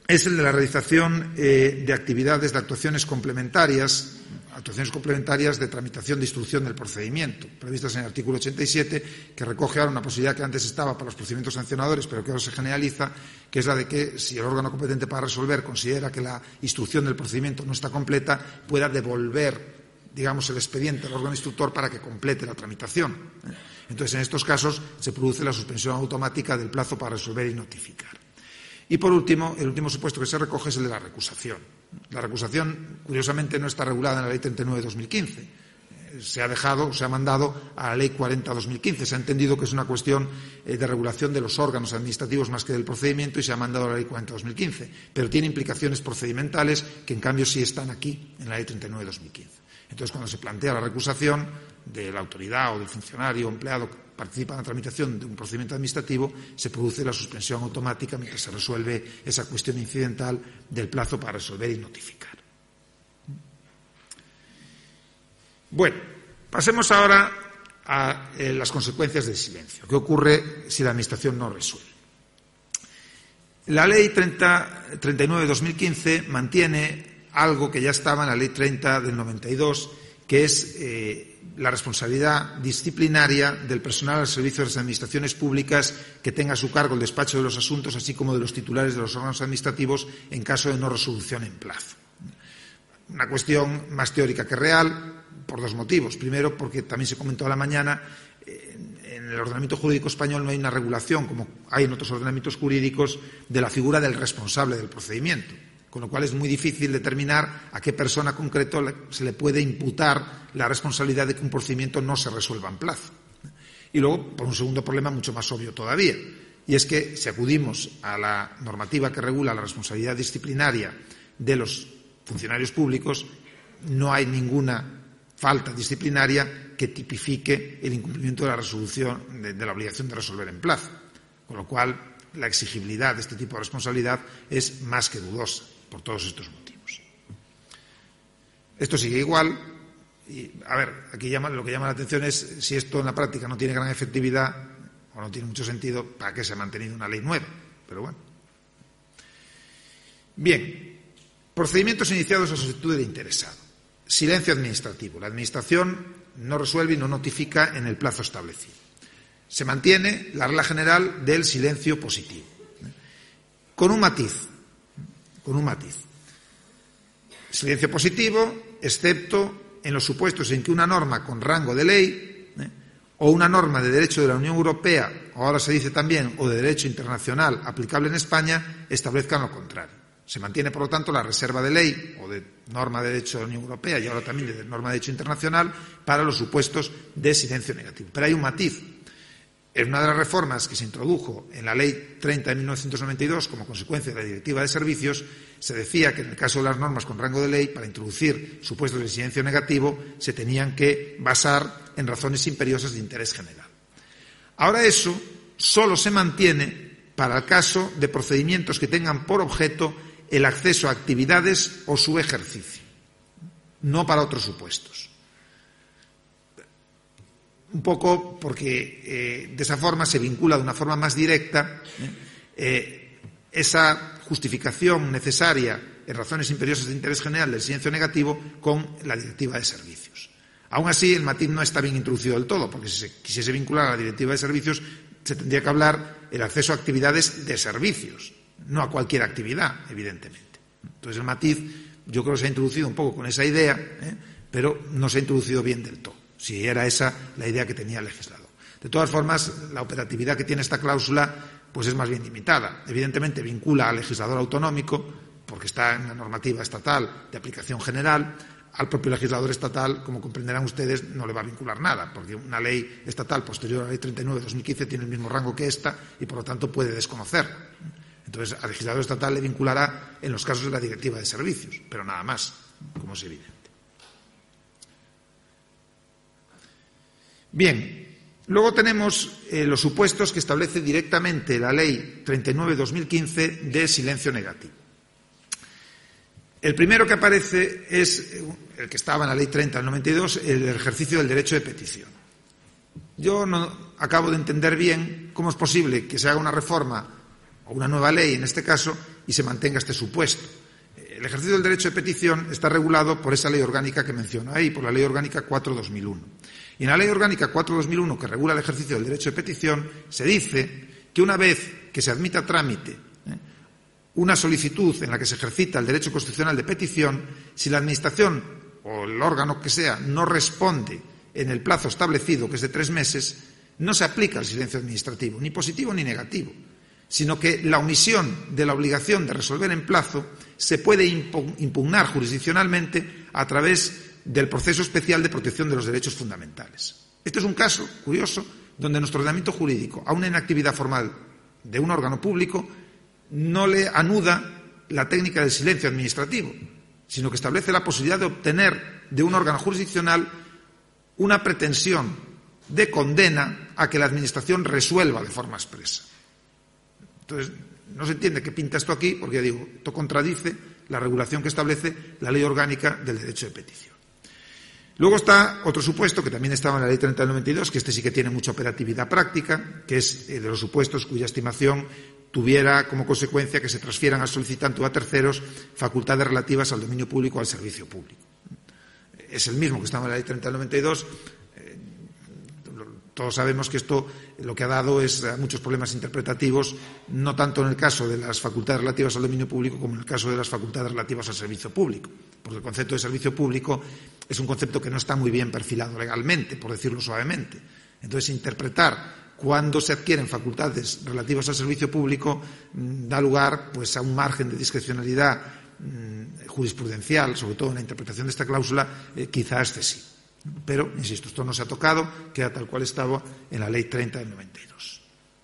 es el de la realización eh, de actividades, de actuaciones complementarias, actuaciones complementarias de tramitación de instrucción del procedimiento, previstas en el artículo ochenta y siete, que recoge ahora una posibilidad que antes estaba para los procedimientos sancionadores, pero que ahora se generaliza, que es la de que, si el órgano competente para resolver considera que la instrucción del procedimiento no está completa, pueda devolver, digamos, el expediente al órgano instructor para que complete la tramitación. Entonces, en estos casos, se produce la suspensión automática del plazo para resolver y notificar. Y, por último, el último supuesto que se recoge es el de la recusación. La recusación, curiosamente, no está regulada en la Ley treinta y nueve de dos mil quince. Se ha dejado, se ha mandado a la Ley cuarenta de dos mil quince. Se ha entendido que es una cuestión eh, de regulación de los órganos administrativos más que del procedimiento y se ha mandado a la Ley cuarenta de dos mil quince. Pero tiene implicaciones procedimentales que, en cambio, sí están aquí, en la Ley treinta y nueve de dos mil quince. Entonces, cuando se plantea la recusación de la autoridad o del funcionario o empleado que participa en la tramitación de un procedimiento administrativo, se produce la suspensión automática mientras se resuelve esa cuestión incidental del plazo para resolver y notificar. Bueno, pasemos ahora a eh, las consecuencias del silencio. ¿Qué ocurre si la Administración no resuelve? La Ley treinta, treinta y nueve de dos mil quince mantiene algo que ya estaba en la Ley treinta del noventa y dos, que es eh, la responsabilidad disciplinaria del personal al servicio de las administraciones públicas que tenga a su cargo el despacho de los asuntos, así como de los titulares de los órganos administrativos en caso de no resolución en plazo. Una cuestión más teórica que real, por dos motivos. Primero, porque también se comentó a la mañana, en el ordenamiento jurídico español no hay una regulación, como hay en otros ordenamientos jurídicos, de la figura del responsable del procedimiento. Con lo cual es muy difícil determinar a qué persona concreto se le puede imputar la responsabilidad de que un procedimiento no se resuelva en plazo. Y luego, por un segundo problema mucho más obvio todavía, y es que si acudimos a la normativa que regula la responsabilidad disciplinaria de los funcionarios públicos, no hay ninguna falta disciplinaria que tipifique el incumplimiento de la resolución, de, de la obligación de resolver en plazo. Con lo cual, la exigibilidad de este tipo de responsabilidad es más que dudosa, por todos estos motivos. Esto sigue igual. Y, a ver, aquí llama, lo que llama la atención es si esto en la práctica no tiene gran efectividad o no tiene mucho sentido, ¿para qué se ha mantenido una ley nueva? Pero bueno. Bien, procedimientos iniciados a solicitud del interesado. Silencio administrativo. La Administración no resuelve y no notifica en el plazo establecido. Se mantiene la regla general del silencio positivo. Con un matiz. Con un matiz. Silencio positivo, excepto en los supuestos en que una norma con rango de ley ¿eh? o una norma de derecho de la Unión Europea, o ahora se dice también, o de derecho internacional aplicable en España, establezcan lo contrario. Se mantiene, por lo tanto, la reserva de ley o de norma de derecho de la Unión Europea y ahora también de norma de derecho internacional para los supuestos de silencio negativo. Pero hay un matiz. En una de las reformas que se introdujo en la Ley treinta de mil novecientos noventa y dos como consecuencia de la Directiva de Servicios, se decía que en el caso de las normas con rango de ley, para introducir supuestos de silencio negativo, se tenían que basar en razones imperiosas de interés general. Ahora eso solo se mantiene para el caso de procedimientos que tengan por objeto el acceso a actividades o su ejercicio, no para otros supuestos. Un poco porque eh, de esa forma se vincula de una forma más directa eh, eh, esa justificación necesaria en razones imperiosas de interés general del silencio negativo con la Directiva de Servicios. Aún así, el matiz no está bien introducido del todo, porque si se quisiese vincular a la Directiva de Servicios se tendría que hablar del acceso a actividades de servicios, no a cualquier actividad, evidentemente. Entonces, el matiz yo creo que se ha introducido un poco con esa idea, ¿eh? pero no se ha introducido bien del todo, si era esa la idea que tenía el legislador. De todas formas, la operatividad que tiene esta cláusula pues es más bien limitada. Evidentemente vincula al legislador autonómico, porque está en la normativa estatal de aplicación general. Al propio legislador estatal, como comprenderán ustedes, no le va a vincular nada, porque una ley estatal posterior a la Ley treinta y nueve de dos mil quince tiene el mismo rango que esta y, por lo tanto, puede desconocer. Entonces, al legislador estatal le vinculará en los casos de la Directiva de Servicios, pero nada más, como es evidente. Bien, luego tenemos eh, los supuestos que establece directamente la Ley treinta y nueve de dos mil quince de silencio negativo. El primero que aparece es el que estaba en la Ley treinta del noventa y dos, el ejercicio del derecho de petición. Yo no acabo de entender bien cómo es posible que se haga una reforma o una nueva ley, en este caso, y se mantenga este supuesto. El ejercicio del derecho de petición está regulado por esa ley orgánica que menciono ahí, por la Ley Orgánica cuatro barra dos mil uno. Y en la Ley Orgánica cuatro barra dos mil uno, que regula el ejercicio del derecho de petición, se dice que una vez que se admita a trámite ¿eh? una solicitud en la que se ejercita el derecho constitucional de petición, si la Administración o el órgano que sea no responde en el plazo establecido, que es de tres meses, no se aplica el silencio administrativo, ni positivo ni negativo, sino que la omisión de la obligación de resolver en plazo se puede impugnar jurisdiccionalmente a través del proceso especial de protección de los derechos fundamentales. Este es un caso curioso donde nuestro ordenamiento jurídico, a una inactividad formal de un órgano público, no le anuda la técnica del silencio administrativo, sino que establece la posibilidad de obtener de un órgano jurisdiccional una pretensión de condena a que la Administración resuelva de forma expresa. Entonces, no se entiende qué pinta esto aquí, porque ya digo, esto contradice la regulación que establece la Ley Orgánica del Derecho de Petición. Luego está otro supuesto, que también estaba en la Ley treinta del noventa y dos, que este sí que tiene mucha operatividad práctica, que es el de los supuestos cuya estimación tuviera como consecuencia que se transfieran al solicitante o a terceros facultades relativas al dominio público o al servicio público. Es el mismo que estaba en la Ley treinta del noventa y dos. Eh, todos sabemos que esto lo que ha dado es a muchos problemas interpretativos, no tanto en el caso de las facultades relativas al dominio público como en el caso de las facultades relativas al servicio público, porque el concepto de servicio público es un concepto que no está muy bien perfilado legalmente, por decirlo suavemente. Entonces, interpretar cuando se adquieren facultades relativas al servicio público mmm, da lugar pues, a un margen de discrecionalidad mmm, jurisprudencial, sobre todo en la interpretación de esta cláusula, eh, quizá excesivo. Pero, insisto, esto no se ha tocado, queda tal cual estaba en la Ley treinta del noventa y dos.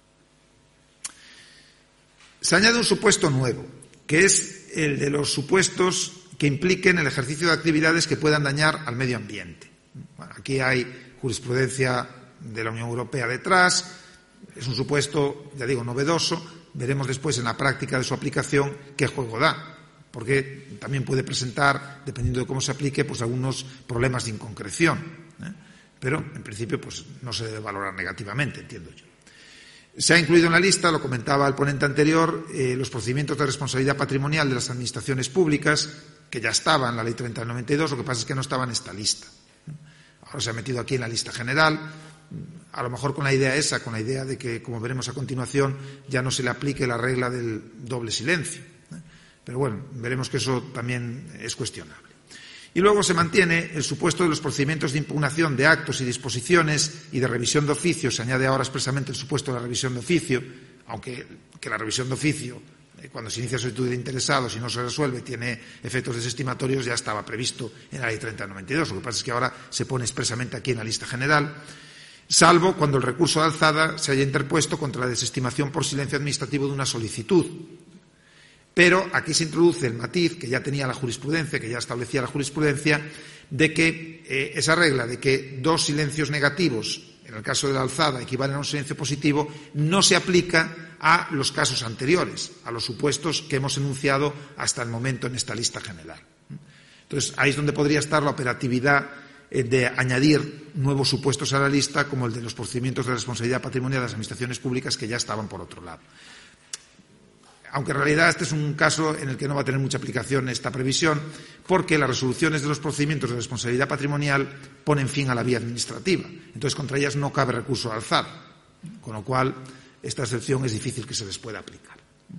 Se añade un supuesto nuevo, que es el de los supuestos que impliquen el ejercicio de actividades que puedan dañar al medio ambiente. Bueno, aquí hay jurisprudencia de la Unión Europea detrás, es un supuesto, ya digo, novedoso, veremos después en la práctica de su aplicación qué juego da, porque también puede presentar, dependiendo de cómo se aplique, pues algunos problemas de inconcreción, ¿eh? Pero en principio pues no se debe valorar negativamente, entiendo yo. Se ha incluido en la lista, lo comentaba el ponente anterior, eh, los procedimientos de responsabilidad patrimonial de las administraciones públicas, que ya estaba en la Ley treinta del noventa y dos, lo que pasa es que no estaba en esta lista. Ahora se ha metido aquí en la lista general, a lo mejor con la idea esa, con la idea de que, como veremos a continuación, ya no se le aplique la regla del doble silencio. Pero bueno, veremos que eso también es cuestionable. Y luego se mantiene el supuesto de los procedimientos de impugnación de actos y disposiciones y de revisión de oficio. Se añade ahora expresamente el supuesto de la revisión de oficio, aunque que la revisión de oficio, eh, cuando se inicia solicitud de interesados y no se resuelve, tiene efectos desestimatorios, ya estaba previsto en la Ley treinta del noventa y dos. Lo que pasa es que ahora se pone expresamente aquí en la lista general, salvo cuando el recurso de alzada se haya interpuesto contra la desestimación por silencio administrativo de una solicitud. Pero aquí se introduce el matiz que ya tenía la jurisprudencia, que ya establecía la jurisprudencia, de que eh, esa regla de que dos silencios negativos, en el caso de la alzada, equivalen a un silencio positivo, no se aplica a los casos anteriores, a los supuestos que hemos enunciado hasta el momento en esta lista general. Entonces, ahí es donde podría estar la operatividad eh, de añadir nuevos supuestos a la lista, como el de los procedimientos de responsabilidad patrimonial de las administraciones públicas, que ya estaban por otro lado. Aunque en realidad este es un caso en el que no va a tener mucha aplicación esta previsión, porque las resoluciones de los procedimientos de responsabilidad patrimonial ponen fin a la vía administrativa. Entonces, contra ellas no cabe recurso de alzada, con lo cual esta excepción es difícil que se les pueda aplicar.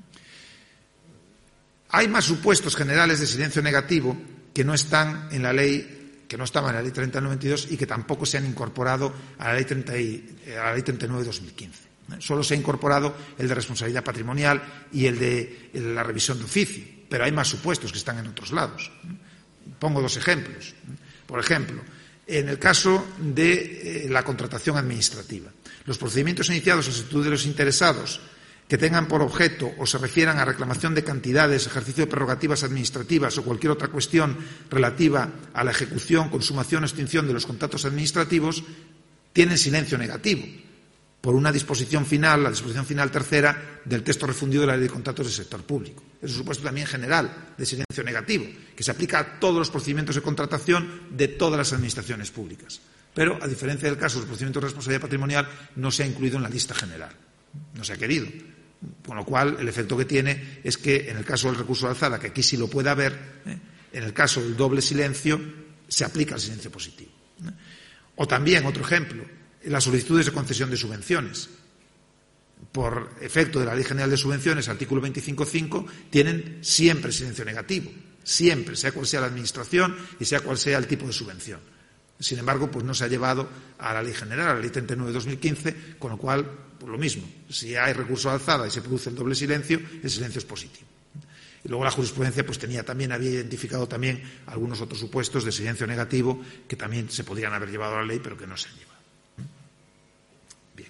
Hay más supuestos generales de silencio negativo que no están en la ley, que no estaban en la Ley treinta del noventa y dos y que tampoco se han incorporado a la Ley treinta y, a la Ley treinta y nueve de dos mil quince. Solo se ha incorporado el de responsabilidad patrimonial y el de la revisión de oficio, pero hay más supuestos que están en otros lados. Pongo dos ejemplos. Por ejemplo, en el caso de la contratación administrativa, los procedimientos iniciados a solicitud de los interesados que tengan por objeto o se refieran a reclamación de cantidades, ejercicio de prerrogativas administrativas o cualquier otra cuestión relativa a la ejecución, consumación o extinción de los contratos administrativos tienen silencio negativo, por una disposición final, la disposición final tercera del texto refundido de la Ley de Contratos del Sector Público. Es un supuesto también general de silencio negativo, que se aplica a todos los procedimientos de contratación de todas las administraciones públicas. Pero, a diferencia del caso de los procedimientos de responsabilidad patrimonial, no se ha incluido en la lista general. No se ha querido. Con lo cual, el efecto que tiene es que, en el caso del recurso de alzada, que aquí sí lo puede haber, ¿eh? en el caso del doble silencio, se aplica el silencio positivo. ¿eh? O también, otro ejemplo, las solicitudes de concesión de subvenciones. Por efecto de la Ley General de Subvenciones, artículo veinticinco punto cinco, tienen siempre silencio negativo. Siempre, sea cual sea la administración y sea cual sea el tipo de subvención. Sin embargo, pues no se ha llevado a la Ley General, a la Ley treinta y nueve barra dos mil quince, con lo cual, pues lo mismo. Si hay recurso de alzada y se produce el doble silencio, el silencio es positivo. Y luego la jurisprudencia pues tenía también, había identificado también algunos otros supuestos de silencio negativo que también se podrían haber llevado a la ley, pero que no se han llevado. Bien.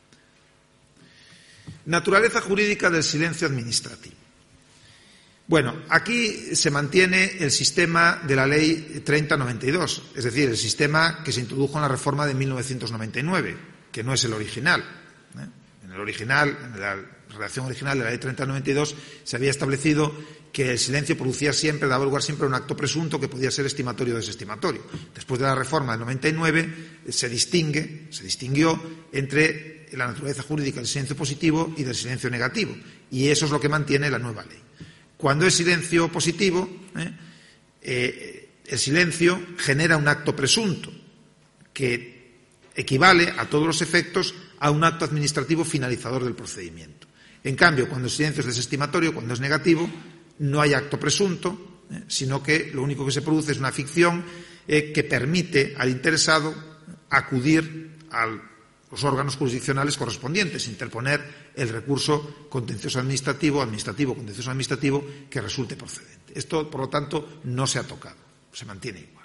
Naturaleza jurídica del silencio administrativo. Bueno, aquí se mantiene el sistema de la Ley treinta barra noventa y dos, es decir, el sistema que se introdujo en la reforma de mil novecientos noventa y nueve, que no es el original. ¿eh? En el original, en la redacción original de la Ley treinta barra noventa y dos, se había establecido que el silencio producía siempre, daba lugar siempre a un acto presunto que podía ser estimatorio o desestimatorio. Después de la reforma del noventa y nueve se distingue, se distinguió entre la naturaleza jurídica del silencio positivo y del silencio negativo, y eso es lo que mantiene la nueva ley. Cuando es silencio positivo, ¿eh? Eh, el silencio genera un acto presunto que equivale a todos los efectos a un acto administrativo finalizador del procedimiento. En cambio, cuando el silencio es desestimatorio, cuando es negativo, no hay acto presunto, ¿eh? sino que lo único que se produce es una ficción eh, que permite al interesado acudir a los órganos jurisdiccionales correspondientes, interponer el recurso contencioso administrativo, administrativo, contencioso administrativo, que resulte procedente. Esto, por lo tanto, no se ha tocado, se mantiene igual.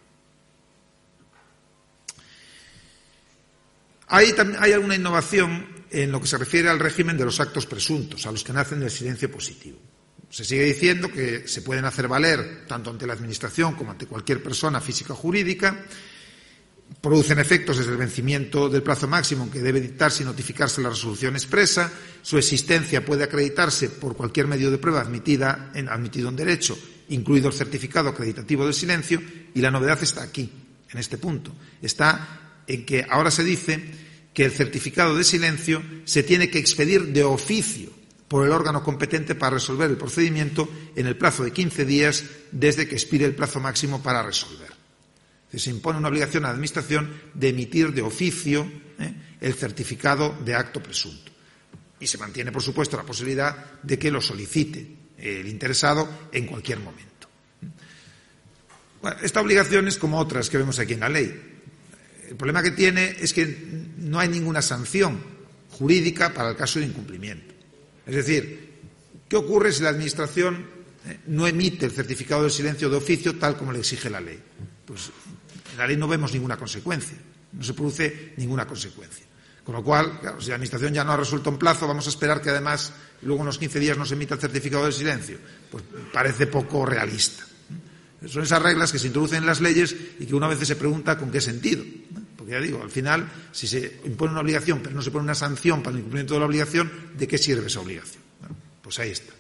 Hay, hay alguna innovación en lo que se refiere al régimen de los actos presuntos, a los que nacen del silencio positivo. Se sigue diciendo que se pueden hacer valer tanto ante la Administración como ante cualquier persona física o jurídica, producen efectos desde el vencimiento del plazo máximo en que debe dictarse y notificarse la resolución expresa, su existencia puede acreditarse por cualquier medio de prueba admitida en, admitido en derecho, incluido el certificado acreditativo del silencio, y la novedad está aquí, en este punto. Está en que ahora se dice que el certificado de silencio se tiene que expedir de oficio por el órgano competente para resolver el procedimiento en el plazo de quince días desde que expire el plazo máximo para resolver. Se impone una obligación a la Administración de emitir de oficio ¿eh? el certificado de acto presunto. Y se mantiene, por supuesto, la posibilidad de que lo solicite el interesado en cualquier momento. Bueno, esta obligación es como otras que vemos aquí en la ley. El problema que tiene es que no hay ninguna sanción jurídica para el caso de incumplimiento. Es decir, ¿qué ocurre si la Administración eh, no emite el certificado de silencio de oficio tal como le exige la ley? Pues en la ley no vemos ninguna consecuencia, no se produce ninguna consecuencia. Con lo cual, claro, si la Administración ya no ha resuelto en plazo, vamos a esperar que además luego en los quince días no se emita el certificado de silencio. Pues parece poco realista. Son esas reglas que se introducen en las leyes y que una vez se pregunta con qué sentido. Porque ya digo, al final, si se impone una obligación pero no se pone una sanción para el incumplimiento de la obligación, ¿de qué sirve esa obligación? Bueno, pues ahí está.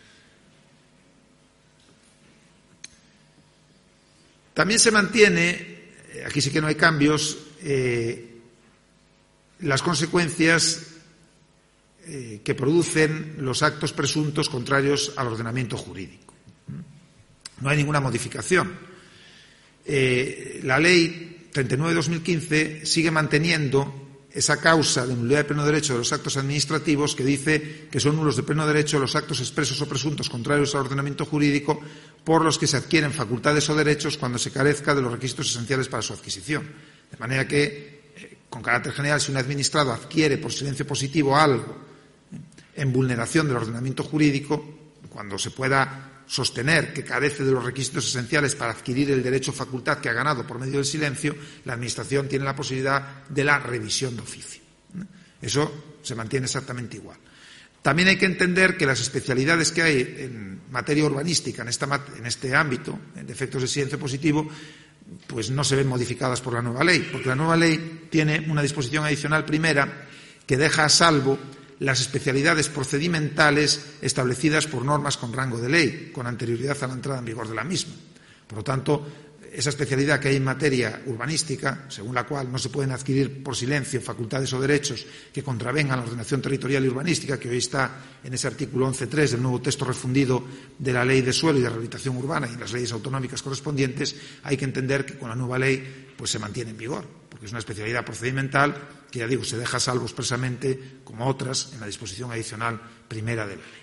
También se mantiene, aquí sí que no hay cambios, eh, las consecuencias eh, que producen los actos presuntos contrarios al ordenamiento jurídico. No hay ninguna modificación. Eh, la Ley treinta y nueve barra dos mil quince sigue manteniendo esa causa de nulidad de pleno derecho de los actos administrativos que dice que son nulos de pleno derecho los actos expresos o presuntos contrarios al ordenamiento jurídico por los que se adquieren facultades o derechos cuando se carezca de los requisitos esenciales para su adquisición. De manera que, eh, con carácter general, si un administrado adquiere por silencio positivo algo eh, en vulneración del ordenamiento jurídico, cuando se pueda sostener que carece de los requisitos esenciales para adquirir el derecho o facultad que ha ganado por medio del silencio, la Administración tiene la posibilidad de la revisión de oficio. Eso se mantiene exactamente igual. También hay que entender que las especialidades que hay en materia urbanística en, esta, en este ámbito, en defectos de silencio positivo, pues no se ven modificadas por la nueva ley, porque la nueva ley tiene una disposición adicional primera que deja a salvo las especialidades procedimentales establecidas por normas con rango de ley, con anterioridad a la entrada en vigor de la misma. Por lo tanto, esa especialidad que hay en materia urbanística, según la cual no se pueden adquirir por silencio facultades o derechos que contravengan la ordenación territorial y urbanística, que hoy está en ese artículo once punto tres del nuevo texto refundido de la Ley de Suelo y de Rehabilitación Urbana y las leyes autonómicas correspondientes. Hay que entender que con la nueva ley pues se mantiene en vigor, porque es una especialidad procedimental que, ya digo, se deja salvo expresamente, como otras, en la disposición adicional primera de la ley.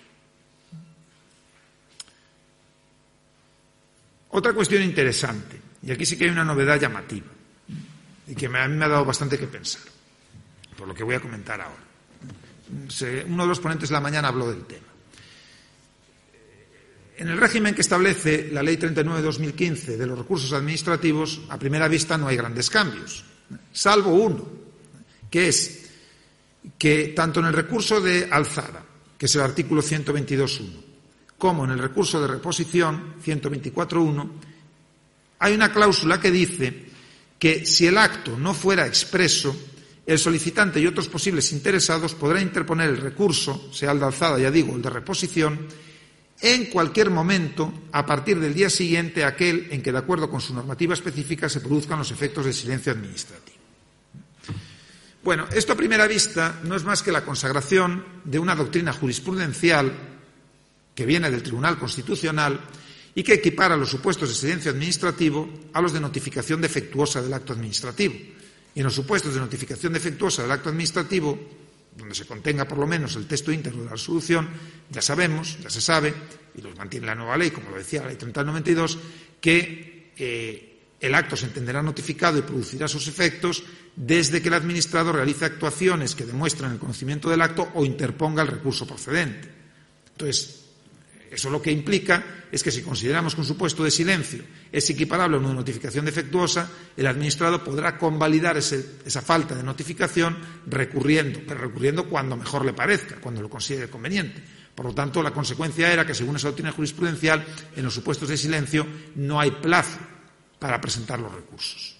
Otra cuestión interesante, y aquí sí que hay una novedad llamativa, y que a mí me ha dado bastante que pensar, por lo que voy a comentar ahora. Uno de los ponentes de la mañana habló del tema. En el régimen que establece la Ley treinta y nueve barra dos mil quince de los recursos administrativos, a primera vista no hay grandes cambios, salvo uno, que es que tanto en el recurso de alzada, que es el artículo ciento veintidós punto uno, como en el recurso de reposición, ciento veinticuatro punto uno, hay una cláusula que dice que si el acto no fuera expreso, el solicitante y otros posibles interesados podrán interponer el recurso, sea el de alzada, ya digo, el de reposición, en cualquier momento a partir del día siguiente a aquel en que, de acuerdo con su normativa específica, se produzcan los efectos del silencio administrativo. Bueno, esto a primera vista no es más que la consagración de una doctrina jurisprudencial que viene del Tribunal Constitucional y que equipara los supuestos de silencio administrativo a los de notificación defectuosa del acto administrativo. Y en los supuestos de notificación defectuosa del acto administrativo, donde se contenga por lo menos el texto íntegro de la resolución, ya sabemos, ya se sabe, y lo mantiene la nueva ley, como lo decía la Ley treinta del noventa y dos, que eh, el acto se entenderá notificado y producirá sus efectos desde que el administrado realice actuaciones que demuestren el conocimiento del acto o interponga el recurso procedente. Entonces, eso lo que implica es que si consideramos que un supuesto de silencio es equiparable a una notificación defectuosa, el administrado podrá convalidar ese, esa falta de notificación recurriendo, pero recurriendo cuando mejor le parezca, cuando lo considere conveniente. Por lo tanto, la consecuencia era que, según esa doctrina jurisprudencial, en los supuestos de silencio no hay plazo para presentar los recursos.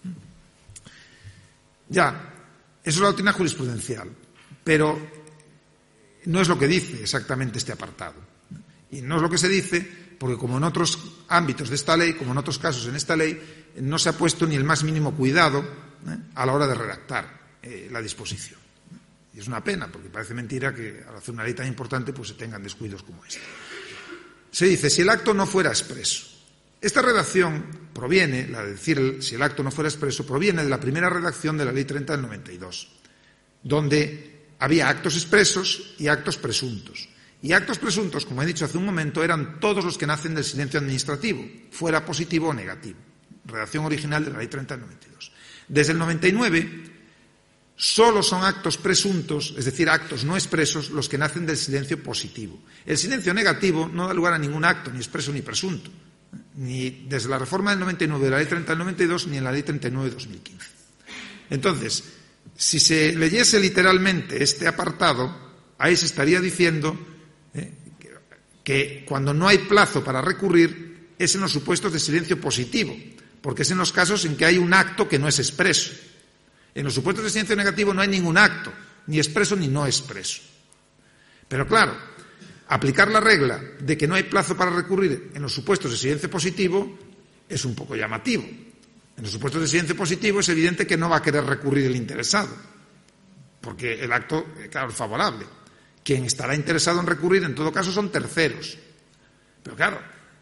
Ya, eso es la doctrina jurisprudencial, pero no es lo que dice exactamente este apartado. Y no es lo que se dice porque, como en otros ámbitos de esta ley, como en otros casos en esta ley, no se ha puesto ni el más mínimo cuidado ¿eh? a la hora de redactar eh, la disposición. Y es una pena, porque parece mentira que al hacer una ley tan importante pues se tengan descuidos como este. Se dice, si el acto no fuera expreso. Esta redacción proviene, la de decir si el acto no fuera expreso, proviene de la primera redacción de la Ley treinta del noventa y dos, donde había actos expresos y actos presuntos. Y actos presuntos, como he dicho hace un momento, eran todos los que nacen del silencio administrativo, fuera positivo o negativo. Redacción original de la Ley treinta del noventa y dos. Desde el noventa y nueve, solo son actos presuntos, es decir, actos no expresos, los que nacen del silencio positivo. El silencio negativo no da lugar a ningún acto, ni expreso ni presunto, ni desde la reforma del noventa y nueve de la Ley treinta del noventa y dos, ni en la Ley treinta y nueve de dos mil quince. Entonces, si se leyese literalmente este apartado, ahí se estaría diciendo ¿Eh? que cuando no hay plazo para recurrir es en los supuestos de silencio positivo, porque es en los casos en que hay un acto que no es expreso. En los supuestos de silencio negativo no hay ningún acto, ni expreso ni no expreso. Pero claro, aplicar la regla de que no hay plazo para recurrir en los supuestos de silencio positivo es un poco llamativo. En los supuestos de silencio positivo es evidente que no va a querer recurrir el interesado, porque el acto, claro, es favorable. Quien estará interesado en recurrir, en todo caso, son terceros. Pero claro,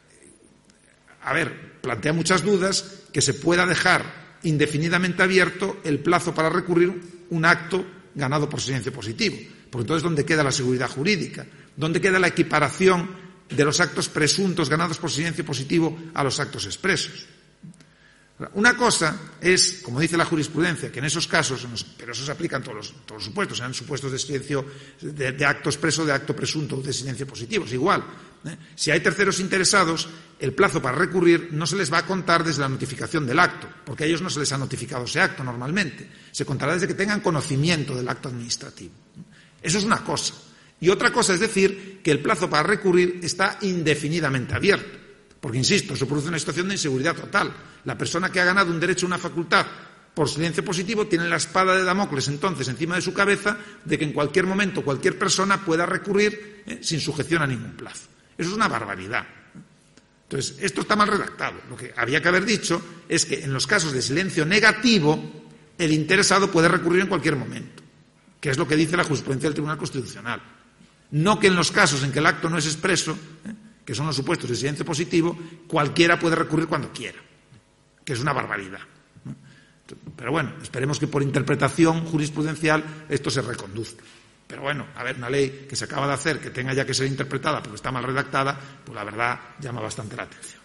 a ver, plantea muchas dudas que se pueda dejar indefinidamente abierto el plazo para recurrir un acto ganado por silencio positivo. Porque entonces, ¿dónde queda la seguridad jurídica? ¿Dónde queda la equiparación de los actos presuntos ganados por silencio positivo a los actos expresos? Una cosa es, como dice la jurisprudencia, que en esos casos, pero eso se aplica en todos los, todos los supuestos, sean supuestos de silencio de, de acto expreso, de acto presunto o de silencio positivo, es igual. ¿eh? Si hay terceros interesados, el plazo para recurrir no se les va a contar desde la notificación del acto, porque a ellos no se les ha notificado ese acto normalmente. Se contará desde que tengan conocimiento del acto administrativo. Eso es una cosa. Y otra cosa es decir que el plazo para recurrir está indefinidamente abierto. Porque, insisto, eso produce una situación de inseguridad total. La persona que ha ganado un derecho o una facultad por silencio positivo tiene la espada de Damocles entonces encima de su cabeza de que en cualquier momento cualquier persona pueda recurrir eh, sin sujeción a ningún plazo. Eso es una barbaridad. Entonces, esto está mal redactado. Lo que había que haber dicho es que en los casos de silencio negativo, el interesado puede recurrir en cualquier momento, que es lo que dice la jurisprudencia del Tribunal Constitucional. No que en los casos en que el acto no es expreso, ¿eh? que son los supuestos de silencio positivo, cualquiera puede recurrir cuando quiera, que es una barbaridad. Pero bueno, esperemos que por interpretación jurisprudencial esto se reconduzca. Pero bueno, a ver, una ley que se acaba de hacer, que tenga ya que ser interpretada porque está mal redactada, pues la verdad llama bastante la atención.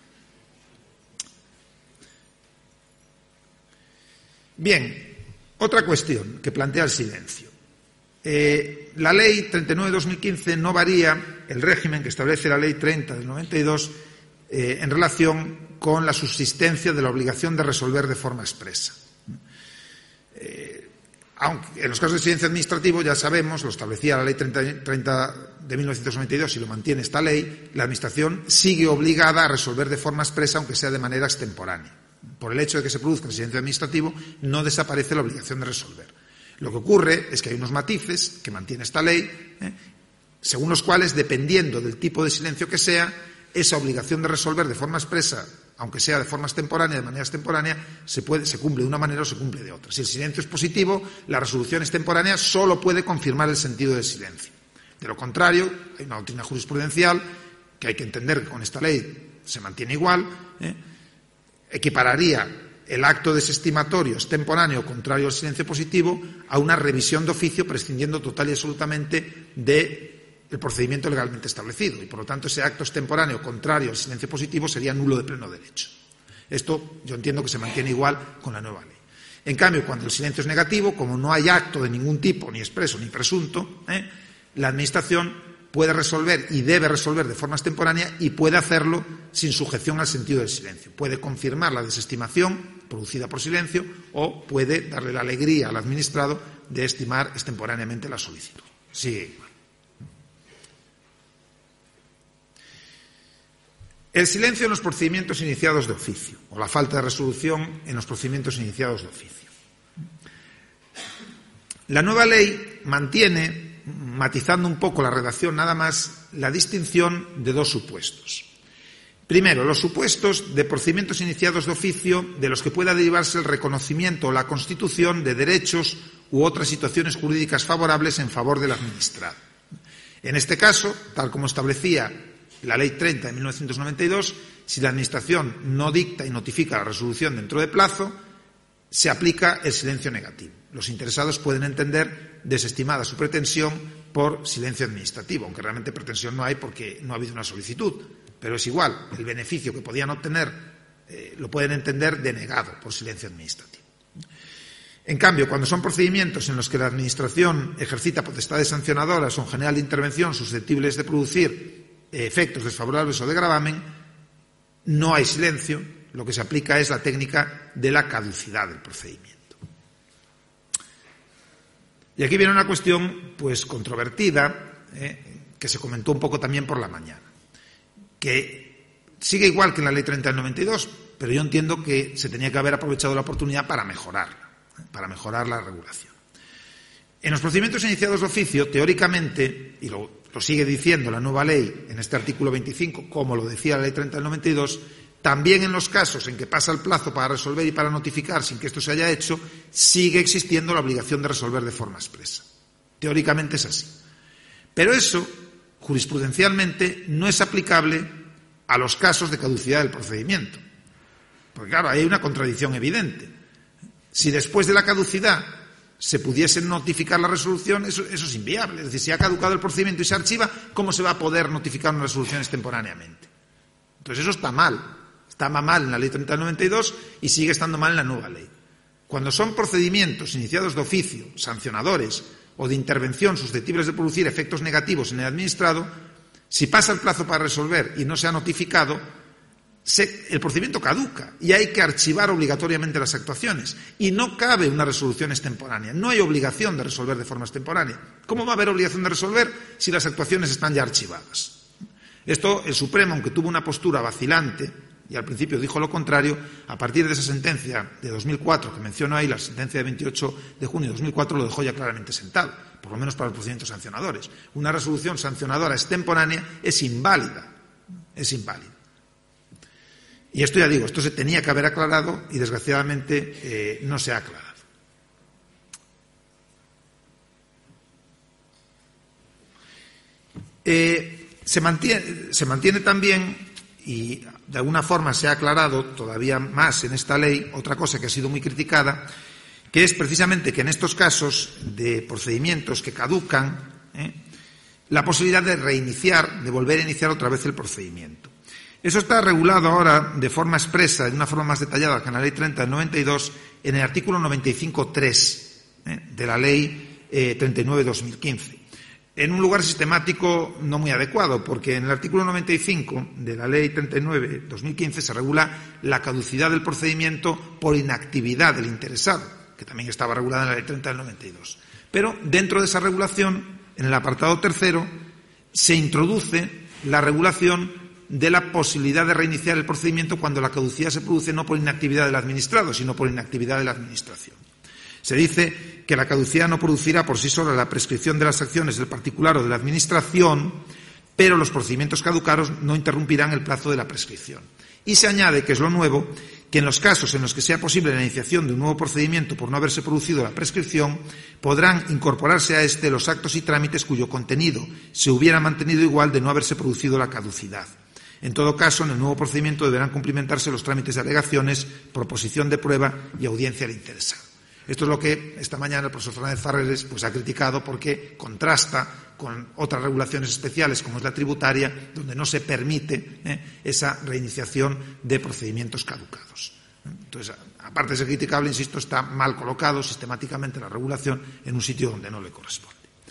Bien, otra cuestión que plantea el silencio. Eh, la Ley treinta y nueve de dos mil quince no varía el régimen que establece la Ley treinta del noventa y dos eh, en relación con la subsistencia de la obligación de resolver de forma expresa. Eh, aunque en los casos de silencio administrativo, ya sabemos, lo establecía la Ley treinta de mil novecientos noventa y dos y lo mantiene esta ley, la Administración sigue obligada a resolver de forma expresa, aunque sea de manera extemporánea. Por el hecho de que se produzca el silencio administrativo, no desaparece la obligación de resolver. Lo que ocurre es que hay unos matices que mantiene esta ley, ¿eh? según los cuales, dependiendo del tipo de silencio que sea, esa obligación de resolver de forma expresa, aunque sea de forma extemporánea, de manera extemporánea, se, puede, se cumple de una manera o se cumple de otra. Si el silencio es positivo, la resolución extemporánea solo puede confirmar el sentido del silencio. De lo contrario, hay una doctrina jurisprudencial que hay que entender que con esta ley se mantiene igual, ¿eh? equipararía el acto desestimatorio extemporáneo contrario al silencio positivo a una revisión de oficio prescindiendo total y absolutamente del procedimiento legalmente establecido y por lo tanto ese acto extemporáneo contrario al silencio positivo sería nulo de pleno derecho. Esto yo entiendo que se mantiene igual con la nueva ley. En cambio, cuando el silencio es negativo, como no hay acto de ningún tipo, ni expreso ni presunto, ¿eh? la Administración puede resolver y debe resolver de forma extemporánea y puede hacerlo sin sujeción al sentido del silencio. Puede confirmar la desestimación producida por silencio o puede darle la alegría al administrado de estimar extemporáneamente la solicitud. Sigue igual. El silencio en los procedimientos iniciados de oficio o la falta de resolución en los procedimientos iniciados de oficio. La nueva ley mantiene, matizando un poco la redacción nada más, la distinción de dos supuestos. Primero, los supuestos de procedimientos iniciados de oficio de los que pueda derivarse el reconocimiento o la constitución de derechos u otras situaciones jurídicas favorables en favor del administrado. En este caso, tal como establecía la Ley treinta de mil novecientos noventa y dos, si la Administración no dicta y notifica la resolución dentro de plazo, se aplica el silencio negativo. Los interesados pueden entender desestimada su pretensión por silencio administrativo, aunque realmente pretensión no hay porque no ha habido una solicitud. Pero es igual, el beneficio que podían obtener eh, lo pueden entender denegado por silencio administrativo. En cambio, cuando son procedimientos en los que la Administración ejercita potestades sancionadoras o en general de intervención susceptibles de producir eh, efectos desfavorables o de gravamen, no hay silencio, lo que se aplica es la técnica de la caducidad del procedimiento. Y aquí viene una cuestión pues controvertida, eh, que se comentó un poco también por la mañana, que sigue igual que en la Ley treinta del noventa y dos, pero yo entiendo que se tenía que haber aprovechado la oportunidad para mejorarla, ¿eh? para mejorar la regulación. En los procedimientos iniciados de oficio, teóricamente, y lo, lo sigue diciendo la nueva ley en este artículo veinticinco, como lo decía la Ley treinta del noventa y dos, también en los casos en que pasa el plazo para resolver y para notificar sin que esto se haya hecho, sigue existiendo la obligación de resolver de forma expresa. Teóricamente es así. Pero eso, jurisprudencialmente, no es aplicable a los casos de caducidad del procedimiento. Porque claro, ahí hay una contradicción evidente. Si después de la caducidad se pudiese notificar la resolución, eso, eso es inviable. Es decir, si ha caducado el procedimiento y se archiva, ¿cómo se va a poder notificar una resolución extemporáneamente? Entonces eso está mal. Estaba mal en la Ley treinta del noventa y dos y sigue estando mal en la nueva ley. Cuando son procedimientos iniciados de oficio, sancionadores o de intervención susceptibles de producir efectos negativos en el administrado, si pasa el plazo para resolver y no se ha notificado, se, el procedimiento caduca y hay que archivar obligatoriamente las actuaciones. Y no cabe una resolución extemporánea. No hay obligación de resolver de forma extemporánea. ¿Cómo va a haber obligación de resolver si las actuaciones están ya archivadas? Esto, el Supremo, aunque tuvo una postura vacilante, y al principio dijo lo contrario, a partir de esa sentencia de dos mil cuatro, que menciono ahí, la sentencia de veintiocho de junio de dos mil cuatro, lo dejó ya claramente sentado, por lo menos para los procedimientos sancionadores. Una resolución sancionadora extemporánea es inválida, es inválida. Y esto ya digo, esto se tenía que haber aclarado y desgraciadamente eh, no se ha aclarado. Eh, se, mantiene, se mantiene también, y de alguna forma se ha aclarado todavía más en esta ley, otra cosa que ha sido muy criticada, que es precisamente que en estos casos de procedimientos que caducan, ¿eh? la posibilidad de reiniciar, de volver a iniciar otra vez el procedimiento. Eso está regulado ahora de forma expresa, de una forma más detallada que en la Ley treinta del noventa y dos, en el artículo noventa y cinco punto tres ¿eh? de la Ley eh, treinta y nueve barra dos mil quince. En un lugar sistemático no muy adecuado, porque en el artículo noventa y cinco de la Ley treinta y nueve barra dos mil quince se regula la caducidad del procedimiento por inactividad del interesado, que también estaba regulada en la Ley treinta del noventa y dos. Pero dentro de esa regulación, en el apartado tercero, se introduce la regulación de la posibilidad de reiniciar el procedimiento cuando la caducidad se produce no por inactividad del administrado, sino por inactividad de la Administración. Se dice que la caducidad no producirá por sí sola la prescripción de las acciones del particular o de la Administración, pero los procedimientos caducados no interrumpirán el plazo de la prescripción. Y se añade, que es lo nuevo, que en los casos en los que sea posible la iniciación de un nuevo procedimiento por no haberse producido la prescripción, podrán incorporarse a este los actos y trámites cuyo contenido se hubiera mantenido igual de no haberse producido la caducidad. En todo caso, en el nuevo procedimiento deberán cumplimentarse los trámites de alegaciones, proposición de prueba y audiencia al interesado. Esto es lo que esta mañana el profesor Fernández Farreres pues, ha criticado, porque contrasta con otras regulaciones especiales, como es la tributaria, donde no se permite eh, esa reiniciación de procedimientos caducados. Entonces, aparte de ser criticable, insisto, está mal colocado sistemáticamente la regulación en un sitio donde no le corresponde.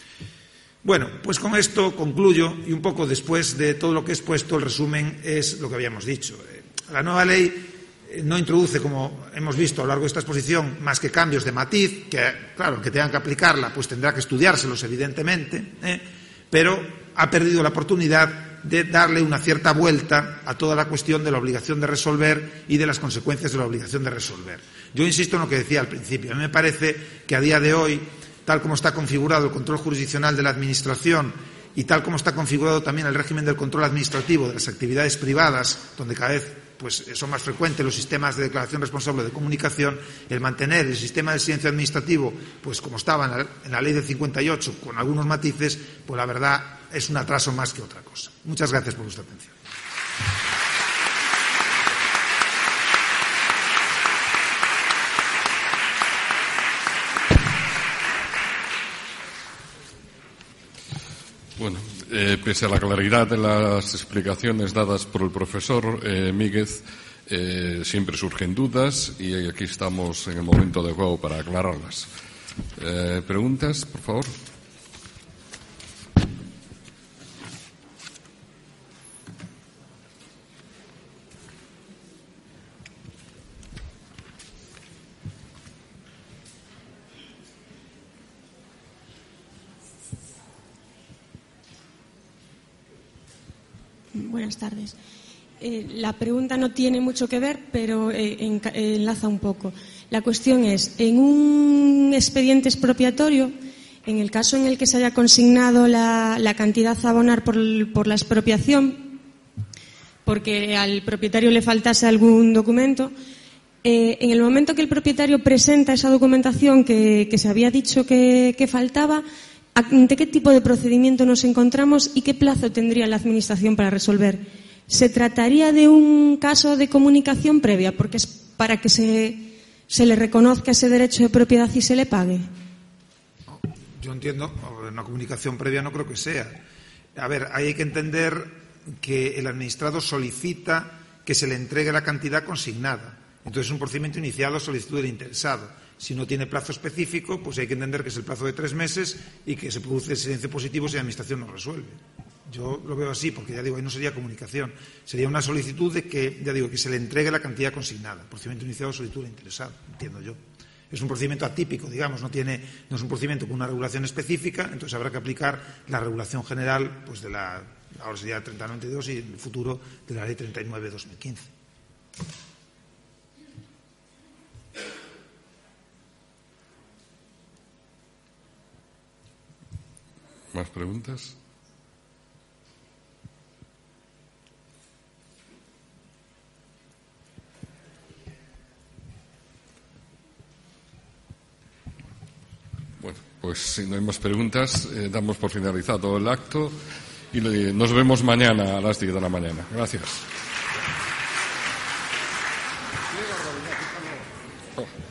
Bueno, pues con esto concluyo, y un poco después de todo lo que he expuesto, el resumen es lo que habíamos dicho. La nueva ley no introduce, como hemos visto a lo largo de esta exposición, más que cambios de matiz, que, claro, que tengan que aplicarla, pues tendrá que estudiárselos, evidentemente, ¿eh? pero ha perdido la oportunidad de darle una cierta vuelta a toda la cuestión de la obligación de resolver y de las consecuencias de la obligación de resolver. Yo insisto en lo que decía al principio. A mí me parece que a día de hoy, tal como está configurado el control jurisdiccional de la Administración y tal como está configurado también el régimen del control administrativo de las actividades privadas, donde cada vez pues, son más frecuentes los sistemas de declaración responsable de comunicación, el mantener el sistema de silencio administrativo, pues como estaba en la, en la ley del cincuenta y ocho, con algunos matices, pues la verdad es un atraso más que otra cosa. Muchas gracias por vuestra atención. Bueno, eh, pese a la claridad de las explicaciones dadas por el profesor eh, Míguez, eh, siempre surgen dudas y aquí estamos en el momento adecuado para aclararlas. Eh, ¿Preguntas, por favor? Buenas tardes. Eh, la pregunta no tiene mucho que ver, pero eh, enca- eh, enlaza un poco. La cuestión es, en un expediente expropiatorio, en el caso en el que se haya consignado la, la cantidad a abonar por, por la expropiación, porque al propietario le faltase algún documento, eh, en el momento que el propietario presenta esa documentación que, que se había dicho que, que faltaba, ¿ante qué tipo de procedimiento nos encontramos y qué plazo tendría la Administración para resolver? ¿Se trataría de un caso de comunicación previa, porque es para que se, se le reconozca ese derecho de propiedad y se le pague? Yo entiendo, una comunicación previa no creo que sea. A ver, ahí hay que entender que el administrado solicita que se le entregue la cantidad consignada. Entonces es un procedimiento iniciado a solicitud del interesado. Si no tiene plazo específico, pues hay que entender que es el plazo de tres meses y que se produce el silencio positivo si la Administración no resuelve. Yo lo veo así, porque ya digo, ahí no sería comunicación. Sería una solicitud de que, ya digo, que se le entregue la cantidad consignada. Procedimiento iniciado a solicitud del interesado, entiendo yo. Es un procedimiento atípico, digamos, no tiene, no es un procedimiento con una regulación específica, entonces habrá que aplicar la regulación general, pues de la, ahora sería la treinta noventa y dos y en el futuro de la Ley treinta y nueve dos mil quince. ¿Más preguntas? Bueno, pues si no hay más preguntas, eh, damos por finalizado el acto y le, nos vemos mañana a las diez de la mañana. Gracias. Oh.